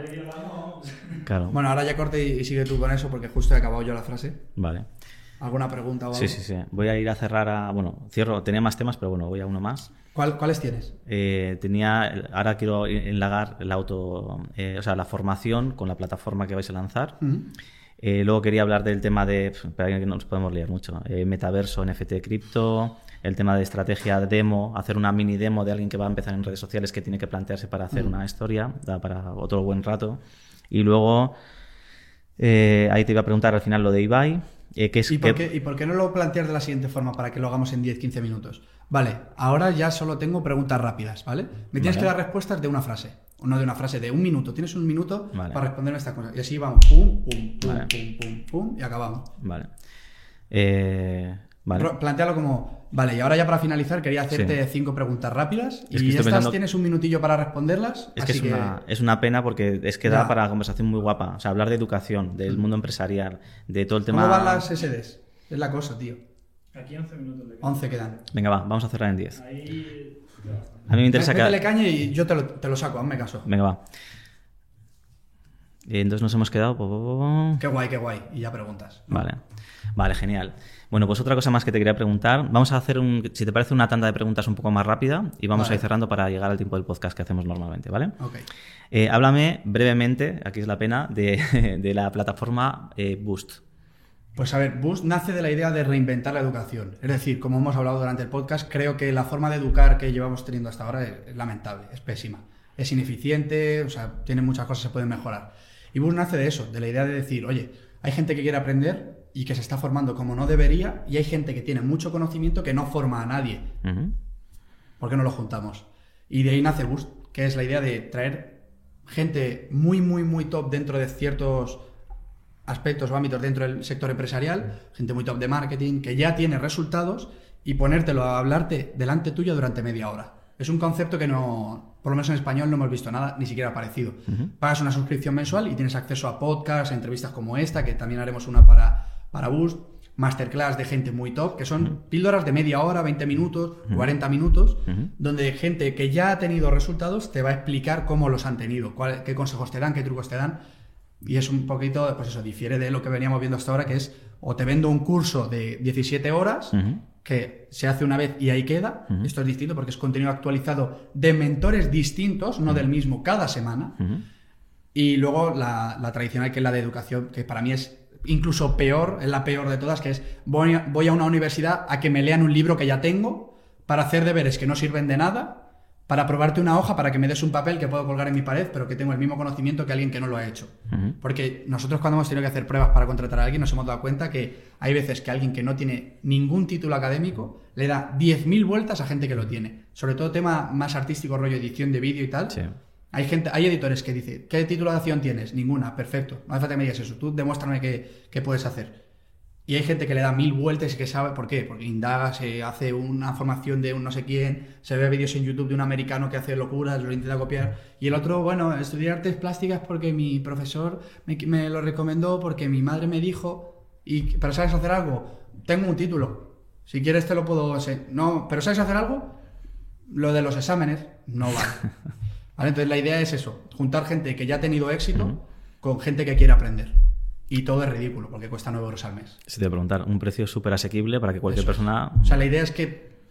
Claro. Bueno, ahora ya corte y, y sigue tú con eso, porque justo he acabado yo la frase. Vale. ¿Alguna pregunta o algo? Sí, sí, sí. Voy a ir a cerrar a... Bueno, cierro, tenía más temas, pero bueno, voy a uno más. ¿Cuál, ¿Cuáles tienes? Eh, tenía... Ahora quiero enlagar el auto... Eh, o sea, la formación con la plataforma que vais a lanzar. Uh-huh. Eh, luego quería hablar del tema de... Espera que no nos podemos liar mucho. Eh, metaverso, N F T, cripto... El tema de estrategia demo, hacer una mini demo de alguien que va a empezar en redes sociales que tiene que plantearse para hacer uh-huh. una historia, da para otro buen rato. Y luego, eh, ahí te iba a preguntar al final lo de Ibai. Eh, ¿qué es, ¿Y, por qué... qué, ¿Y por qué no lo planteas de la siguiente forma para que lo hagamos en diez a quince minutos? Vale, ahora ya solo tengo preguntas rápidas, ¿vale? Me tienes vale. que dar respuestas de una frase, o no de una frase, de un minuto. Tienes un minuto vale. para responderme esta cosa. Y así vamos, pum, pum, pum, vale. pum, pum, pum, y acabamos. Vale. Eh... Vale. Plantéalo como, vale, y ahora ya para finalizar quería hacerte sí. cinco preguntas rápidas y es que estas pensando... tienes un minutillo para responderlas. Es así que es, que una, es una pena porque es que da ya. para conversación muy guapa. O sea, hablar de educación, del mundo empresarial, de todo el tema... ¿Cómo van las S Ds? Es la cosa, tío. Aquí once minutos le quedan. once quedan. Venga, va, vamos a cerrar en diez. Ahí... A mí me interesa Métele que... caña y yo te lo, te lo saco, hazme caso. Venga, va. Y entonces nos hemos quedado... Qué guay, qué guay. Y ya preguntas. Vale. Vale, genial. Bueno, pues otra cosa más que te quería preguntar. Vamos a hacer, un, si te parece, una tanda de preguntas un poco más rápida y vamos vale. a ir cerrando para llegar al tiempo del podcast que hacemos normalmente, ¿vale? Ok. Eh, háblame brevemente, aquí es la pena, de, de la plataforma eh, Boost. Pues a ver, Boost nace de la idea de reinventar la educación. Es decir, como hemos hablado durante el podcast, creo que la forma de educar que llevamos teniendo hasta ahora es, es lamentable, es pésima. Es ineficiente, o sea, tiene muchas cosas que se pueden mejorar. Y Boost nace de eso, de la idea de decir, oye, hay gente que quiere aprender y que se está formando como no debería, y hay gente que tiene mucho conocimiento que no forma a nadie. Uh-huh. ¿Por qué no lo juntamos? Y de ahí nace Boost, que es la idea de traer gente muy, muy, muy top dentro de ciertos aspectos o ámbitos dentro del sector empresarial, gente muy top de marketing, que ya tiene resultados, y ponértelo a hablarte delante tuyo durante media hora. Es un concepto que no, por lo menos en español no hemos visto nada, ni siquiera parecido. Uh-huh. Pagas una suscripción mensual y tienes acceso a podcasts, a entrevistas como esta, que también haremos una para, para Boost, masterclass de gente muy top, que son uh-huh. píldoras de media hora, veinte minutos, uh-huh. cuarenta minutos, uh-huh. donde gente que ya ha tenido resultados te va a explicar cómo los han tenido, cuál, qué consejos te dan, qué trucos te dan. Y es un poquito, pues eso, difiere de lo que veníamos viendo hasta ahora, que es, o te vendo un curso de diecisiete horas, uh-huh. que se hace una vez y ahí queda. Uh-huh. Esto es distinto porque es contenido actualizado de mentores distintos, no uh-huh. del mismo, cada semana. Uh-huh. Y luego la, la tradicional, que es la de educación, que para mí es incluso peor, es la peor de todas, que es voy a, voy a una universidad a que me lean un libro que ya tengo para hacer deberes que no sirven de nada, para probarte una hoja, para que me des un papel que puedo colgar en mi pared, pero que tengo el mismo conocimiento que alguien que no lo ha hecho. Uh-huh. Porque nosotros, cuando hemos tenido que hacer pruebas para contratar a alguien, nos hemos dado cuenta que hay veces que alguien que no tiene ningún título académico le da diez mil vueltas a gente que lo tiene. Sobre todo tema más artístico, rollo edición de vídeo y tal. Sí. Hay gente, hay editores que dicen, ¿qué titulación tienes? Ninguna, perfecto. No hace falta que me digas eso. Tú demuéstrame qué, qué puedes hacer. Y hay gente que le da mil vueltas y que sabe por qué. Porque indaga, se hace una formación de un no sé quién, se ve vídeos en YouTube de un americano que hace locuras, lo intenta copiar. Y el otro, bueno, estudiar artes plásticas porque mi profesor me, me lo recomendó, porque mi madre me dijo. Y, ¿pero sabes hacer algo? Tengo un título. Si quieres te lo puedo hacer. No, ¿pero sabes hacer algo? Lo de los exámenes no vale. ¿Vale? Entonces la idea es eso, juntar gente que ya ha tenido éxito uh-huh. con gente que quiere aprender. Y todo es ridículo, porque cuesta nueve euros al mes. Si te voy a preguntar, un precio súper asequible para que cualquier Eso persona... Es. O sea, la idea es que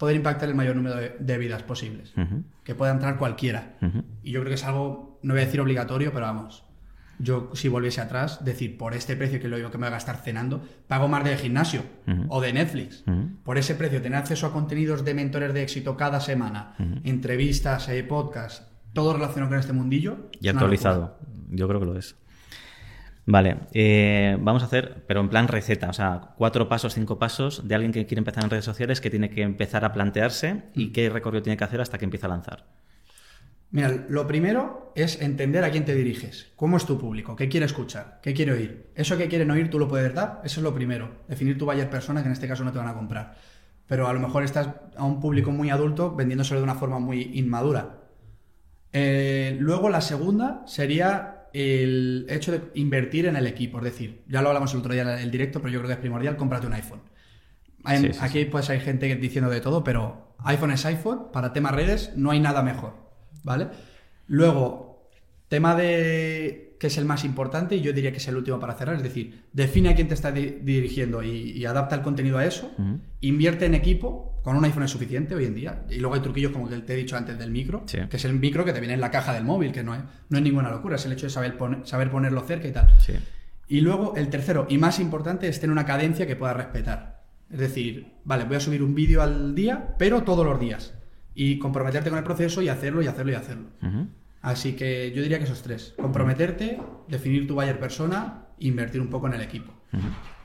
poder impactar el mayor número de, de vidas posibles. Uh-huh. Que pueda entrar cualquiera. Uh-huh. Y yo creo que es algo, no voy a decir obligatorio, pero vamos, yo si volviese atrás, decir, por este precio que lo digo que me voy a gastar cenando, pago más de gimnasio uh-huh. o de Netflix. Uh-huh. Por ese precio, tener acceso a contenidos de mentores de éxito cada semana, uh-huh. entrevistas, eh, podcasts, todo relacionado con este mundillo. Y actualizado. Yo creo que lo es. Vale, eh, vamos a hacer, pero en plan receta, o sea, cuatro pasos, cinco pasos de alguien que quiere empezar en redes sociales, que tiene que empezar a plantearse y qué recorrido tiene que hacer hasta que empiece a lanzar. Mira, lo primero es entender a quién te diriges, cómo es tu público, qué quiere escuchar, qué quiere oír. Eso que quieren oír tú lo puedes dar, eso es lo primero. Definir tu buyer persona, que en este caso no te van a comprar. Pero a lo mejor estás a un público muy adulto vendiéndoselo de una forma muy inmadura. Eh, luego la segunda sería el hecho de invertir en el equipo, es decir, ya lo hablamos el otro día en el directo, pero yo creo que es primordial, cómprate un iPhone. Hay, sí, sí, aquí sí. Pues hay gente diciendo de todo, pero iPhone es iPhone, para temas redes no hay nada mejor, ¿vale? Luego, tema de que es el más importante y yo diría que es el último para cerrar, es decir, define a quién te está di- dirigiendo y, y adapta el contenido a eso, uh-huh. Invierte en equipo, con un iPhone es suficiente hoy en día, y luego hay truquillos como que te he dicho antes del micro, sí. Que es el micro que te viene en la caja del móvil, que no es, no es ninguna locura, es el hecho de saber, poner, saber ponerlo cerca y tal. Sí. Y luego el tercero y más importante es tener una cadencia que puedas respetar, es decir, vale, voy a subir un vídeo al día, pero todos los días, y comprometerte con el proceso y hacerlo y hacerlo y hacerlo. Uh-huh. Así que yo diría que esos tres. Comprometerte, definir tu buyer persona e invertir un poco en el equipo. Uh-huh.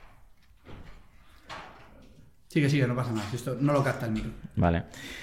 Sigue, sigue, no pasa nada. Esto no lo capta el micro. Vale.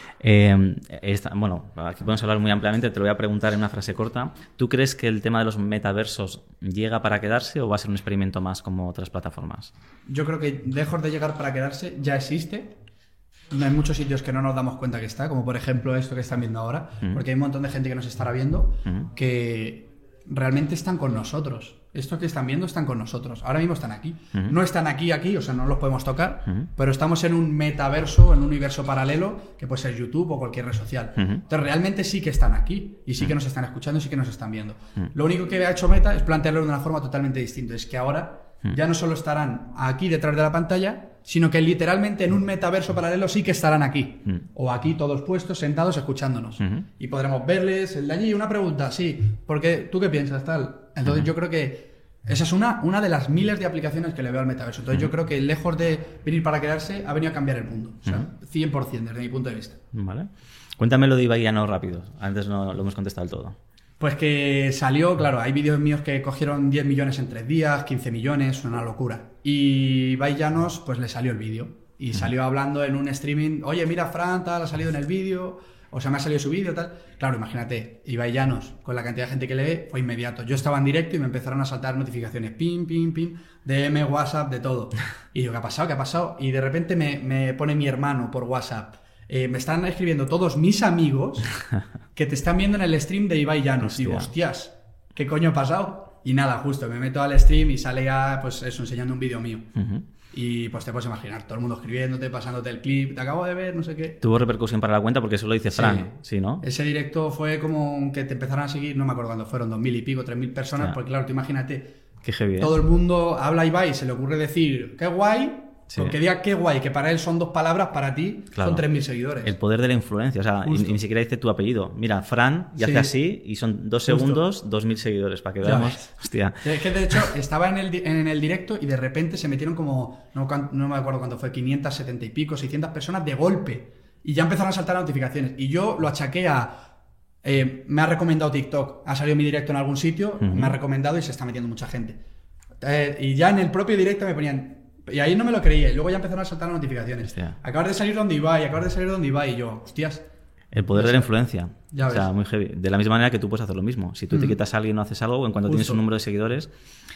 Eh, esta, bueno, aquí podemos hablar muy ampliamente. Te lo voy a preguntar en una frase corta. ¿Tú crees que el tema de los metaversos llega para quedarse o va a ser un experimento más como otras plataformas? Yo creo que lejos de llegar para quedarse, ya existe. Hay muchos sitios que no nos damos cuenta que está, como por ejemplo esto que están viendo ahora, uh-huh. Porque hay un montón de gente que nos estará viendo uh-huh. que realmente están con nosotros. Estos que están viendo están con nosotros. Ahora mismo están aquí. Uh-huh. No están aquí, aquí, o sea, no los podemos tocar, uh-huh. Pero estamos en un metaverso, en un universo paralelo, que puede ser YouTube o cualquier red social. Uh-huh. Entonces realmente sí que están aquí y sí uh-huh. que nos están escuchando y sí que nos están viendo. Uh-huh. Lo único que ha hecho Meta es plantearlo de una forma totalmente distinta. Es que ahora uh-huh. ya no solo estarán aquí detrás de la pantalla, sino que literalmente en un metaverso paralelo sí que estarán aquí. Uh-huh. O aquí todos puestos, sentados, escuchándonos. Uh-huh. Y podremos verles, el de allí, una pregunta, sí, porque ¿tú qué piensas? Tal. Entonces uh-huh. yo creo que esa es una, una de las miles de aplicaciones que le veo al metaverso. Entonces uh-huh. yo creo que lejos de venir para quedarse, ha venido a cambiar el mundo. O sea, uh-huh. cien por ciento desde mi punto de vista. Vale. Cuéntame lo de Ibai Llanos rápido. Antes no lo hemos contestado del todo. Pues que salió, claro, hay vídeos míos que cogieron diez millones en tres días, quince millones, una locura. Y Ibai Llanos, pues le salió el vídeo. Y salió hablando en un streaming, oye, mira, Fran, tal, ha salido en el vídeo, o sea, me ha salido su vídeo, tal. Claro, imagínate, Ibai Llanos, con la cantidad de gente que le ve, fue inmediato. Yo estaba en directo y me empezaron a saltar notificaciones, pim, pim, pim, D M, WhatsApp, de todo. Y yo, ¿qué ha pasado? ¿Qué ha pasado? Y de repente me, me pone mi hermano por WhatsApp. Eh, me están escribiendo todos mis amigos que te están viendo en el stream de Ibai Llanos. Hostia. Digo, hostias, ¿qué coño ha pasado? Y nada, justo, me meto al stream y sale ya, pues eso, enseñando un vídeo mío. Uh-huh. Y pues te puedes imaginar, todo el mundo escribiéndote, pasándote el clip, te acabo de ver, no sé qué. Tuvo repercusión para la cuenta porque eso lo dice Fran, sí, sí, ¿no? Ese directo fue como que te empezaron a seguir, no me acuerdo cuándo fueron, dos mil y pico, tres mil personas, yeah. Porque claro, tú imagínate, qué heavy, ¿eh? Todo el mundo habla a Ibai, se le ocurre decir, qué guay, sí. Porque diga qué guay, que para él son dos palabras, para ti claro. Son tres mil seguidores. El poder de la influencia, o sea, y, ni siquiera dice tu apellido. Mira, Fran, y sí. Hace así, y son dos Justo. segundos, dos mil seguidores, para que veamos. Hostia. Es que de hecho, estaba en el, en el directo y de repente se metieron como, no, no me acuerdo cuánto fue, quinientas setenta y pico, seiscientas personas de golpe. Y ya empezaron a saltar notificaciones. Y yo lo achaqué a... Eh, me ha recomendado TikTok, ha salido mi directo en algún sitio, uh-huh. Me ha recomendado y se está metiendo mucha gente. Eh, y ya en el propio directo me ponían... Y ahí no me lo creía, y luego ya empezaron a saltar las notificaciones. Hostia. Acabas de salir donde Ibai, acabas de salir donde Ibai, y yo, hostias. El poder de la influencia. Ya ves. O sea, muy heavy. De la misma manera que tú puedes hacer lo mismo. Si tú mm. etiquetas a alguien o haces algo, en cuanto Justo. Tienes un número de seguidores.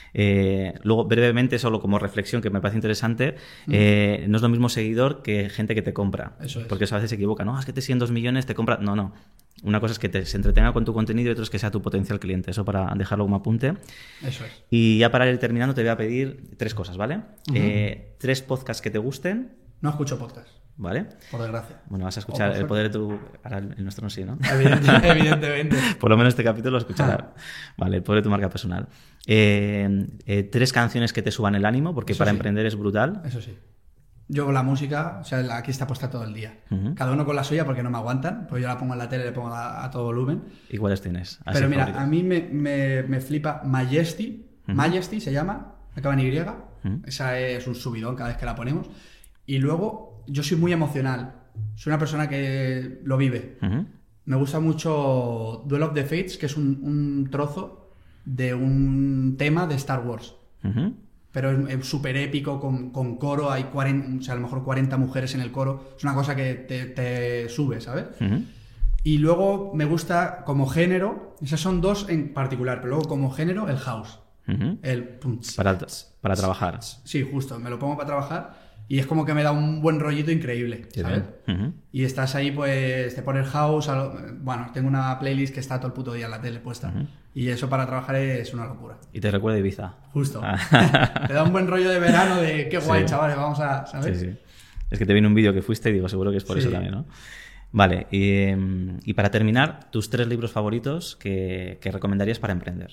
Eh, luego, brevemente, solo como reflexión que me parece interesante, mm. eh, no es lo mismo seguidor que gente que te compra. Eso es. Porque eso a veces se equivoca. No, es que te siguen dos millones, te compra. No, no. Una cosa es que te, se entretenga con tu contenido y otra es que sea tu potencial cliente. Eso para dejarlo como apunte. Eso es. Y ya para ir terminando te voy a pedir tres cosas, ¿vale? Uh-huh. Eh, tres podcasts que te gusten. No escucho podcasts. ¿Vale? Por desgracia. Bueno, vas a escuchar El Poder de tu... Ahora el nuestro no sí, ¿no? Evidente, evidentemente. Por lo menos este capítulo lo escucharás. Vale, El Poder de tu marca personal. Eh, eh, tres canciones que te suban el ánimo, porque Eso para sí. emprender es brutal. Eso sí. Yo la música, o sea, aquí está puesta todo el día. Uh-huh. Cada uno con la suya porque no me aguantan, pues yo la pongo en la tele, le pongo a, a todo volumen. ¿Y cuáles tienes? Pero mira, favoritos. A mí me, me, me flipa Majesty, uh-huh. Majesty se llama, acaba en Y, uh-huh. Esa es un subidón cada vez que la ponemos. Y luego, yo soy muy emocional, soy una persona que lo vive. Uh-huh. Me gusta mucho Duel of the Fates, que es un, un trozo de un tema de Star Wars. Uh-huh. Pero es súper épico, con, con coro, hay cuarenta, o sea, a lo mejor cuarenta mujeres en el coro, es una cosa que te, te sube, ¿sabes? Uh-huh. Y luego me gusta como género, esas son dos en particular, pero luego como género el house, uh-huh. el punch. Para, para trabajar. Sí, justo, me lo pongo para trabajar y es como que me da un buen rollito increíble, ¿sabes? Uh-huh. Y estás ahí, pues, te pones house, lo, bueno, tengo una playlist que está todo el puto día en la tele puesta. Uh-huh. Y eso para trabajar es una locura. Y te recuerda Ibiza. Justo. Te da un buen rollo de verano de qué guay, sí. Chavales, vamos a, ¿sabes? Sí, sí. Es que te viene un vídeo que fuiste y digo, seguro que es por sí. Eso también, ¿no? Vale, y, y para terminar, tus tres libros favoritos que, que recomendarías para emprender.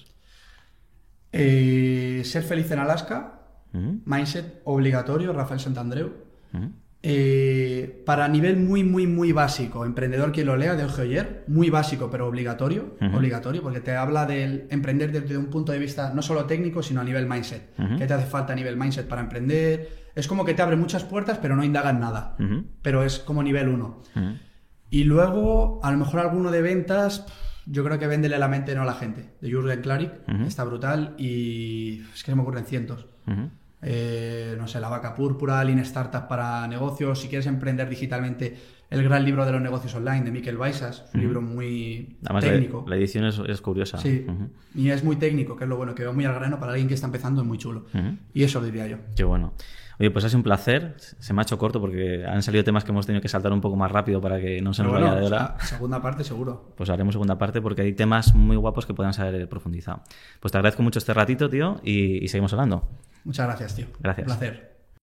Eh, Ser feliz en Alaska, uh-huh. Mindset obligatorio, Rafael Santandreu. Uh-huh. Eh, para nivel muy, muy, muy básico, Emprendedor quien lo lea, de Jorge Oyer, muy básico, pero obligatorio, uh-huh. obligatorio, porque te habla del emprender desde un punto de vista no solo técnico, sino a nivel mindset. Uh-huh. ¿Qué te hace falta a nivel mindset para emprender? Es como que te abre muchas puertas, pero no indaga en nada. Uh-huh. Pero es como nivel uno. Uh-huh. Y luego, a lo mejor alguno de ventas, yo creo que Véndele la mente no a la gente, de Jürgen Klarik, uh-huh. está brutal y es que se me ocurren cientos. Uh-huh. Eh, no sé, La vaca púrpura, Lean Startup para negocios, si quieres emprender digitalmente, El gran libro de los negocios online de Miquel Baisas, un uh-huh. libro muy Además, técnico. La, la edición es, es curiosa. Sí, uh-huh. y es muy técnico, que es lo bueno, que va muy al grano para alguien que está empezando, es muy chulo. Uh-huh. Y eso diría yo. Qué bueno. Oye, pues ha sido un placer. Se me ha hecho corto porque han salido temas que hemos tenido que saltar un poco más rápido para que no se nos bueno, vaya de hora. O sea, segunda parte seguro. Pues haremos segunda parte porque hay temas muy guapos que puedan ser profundizados. Pues te agradezco mucho este ratito, tío, y, y seguimos hablando. Muchas gracias, tío. Gracias. Un placer.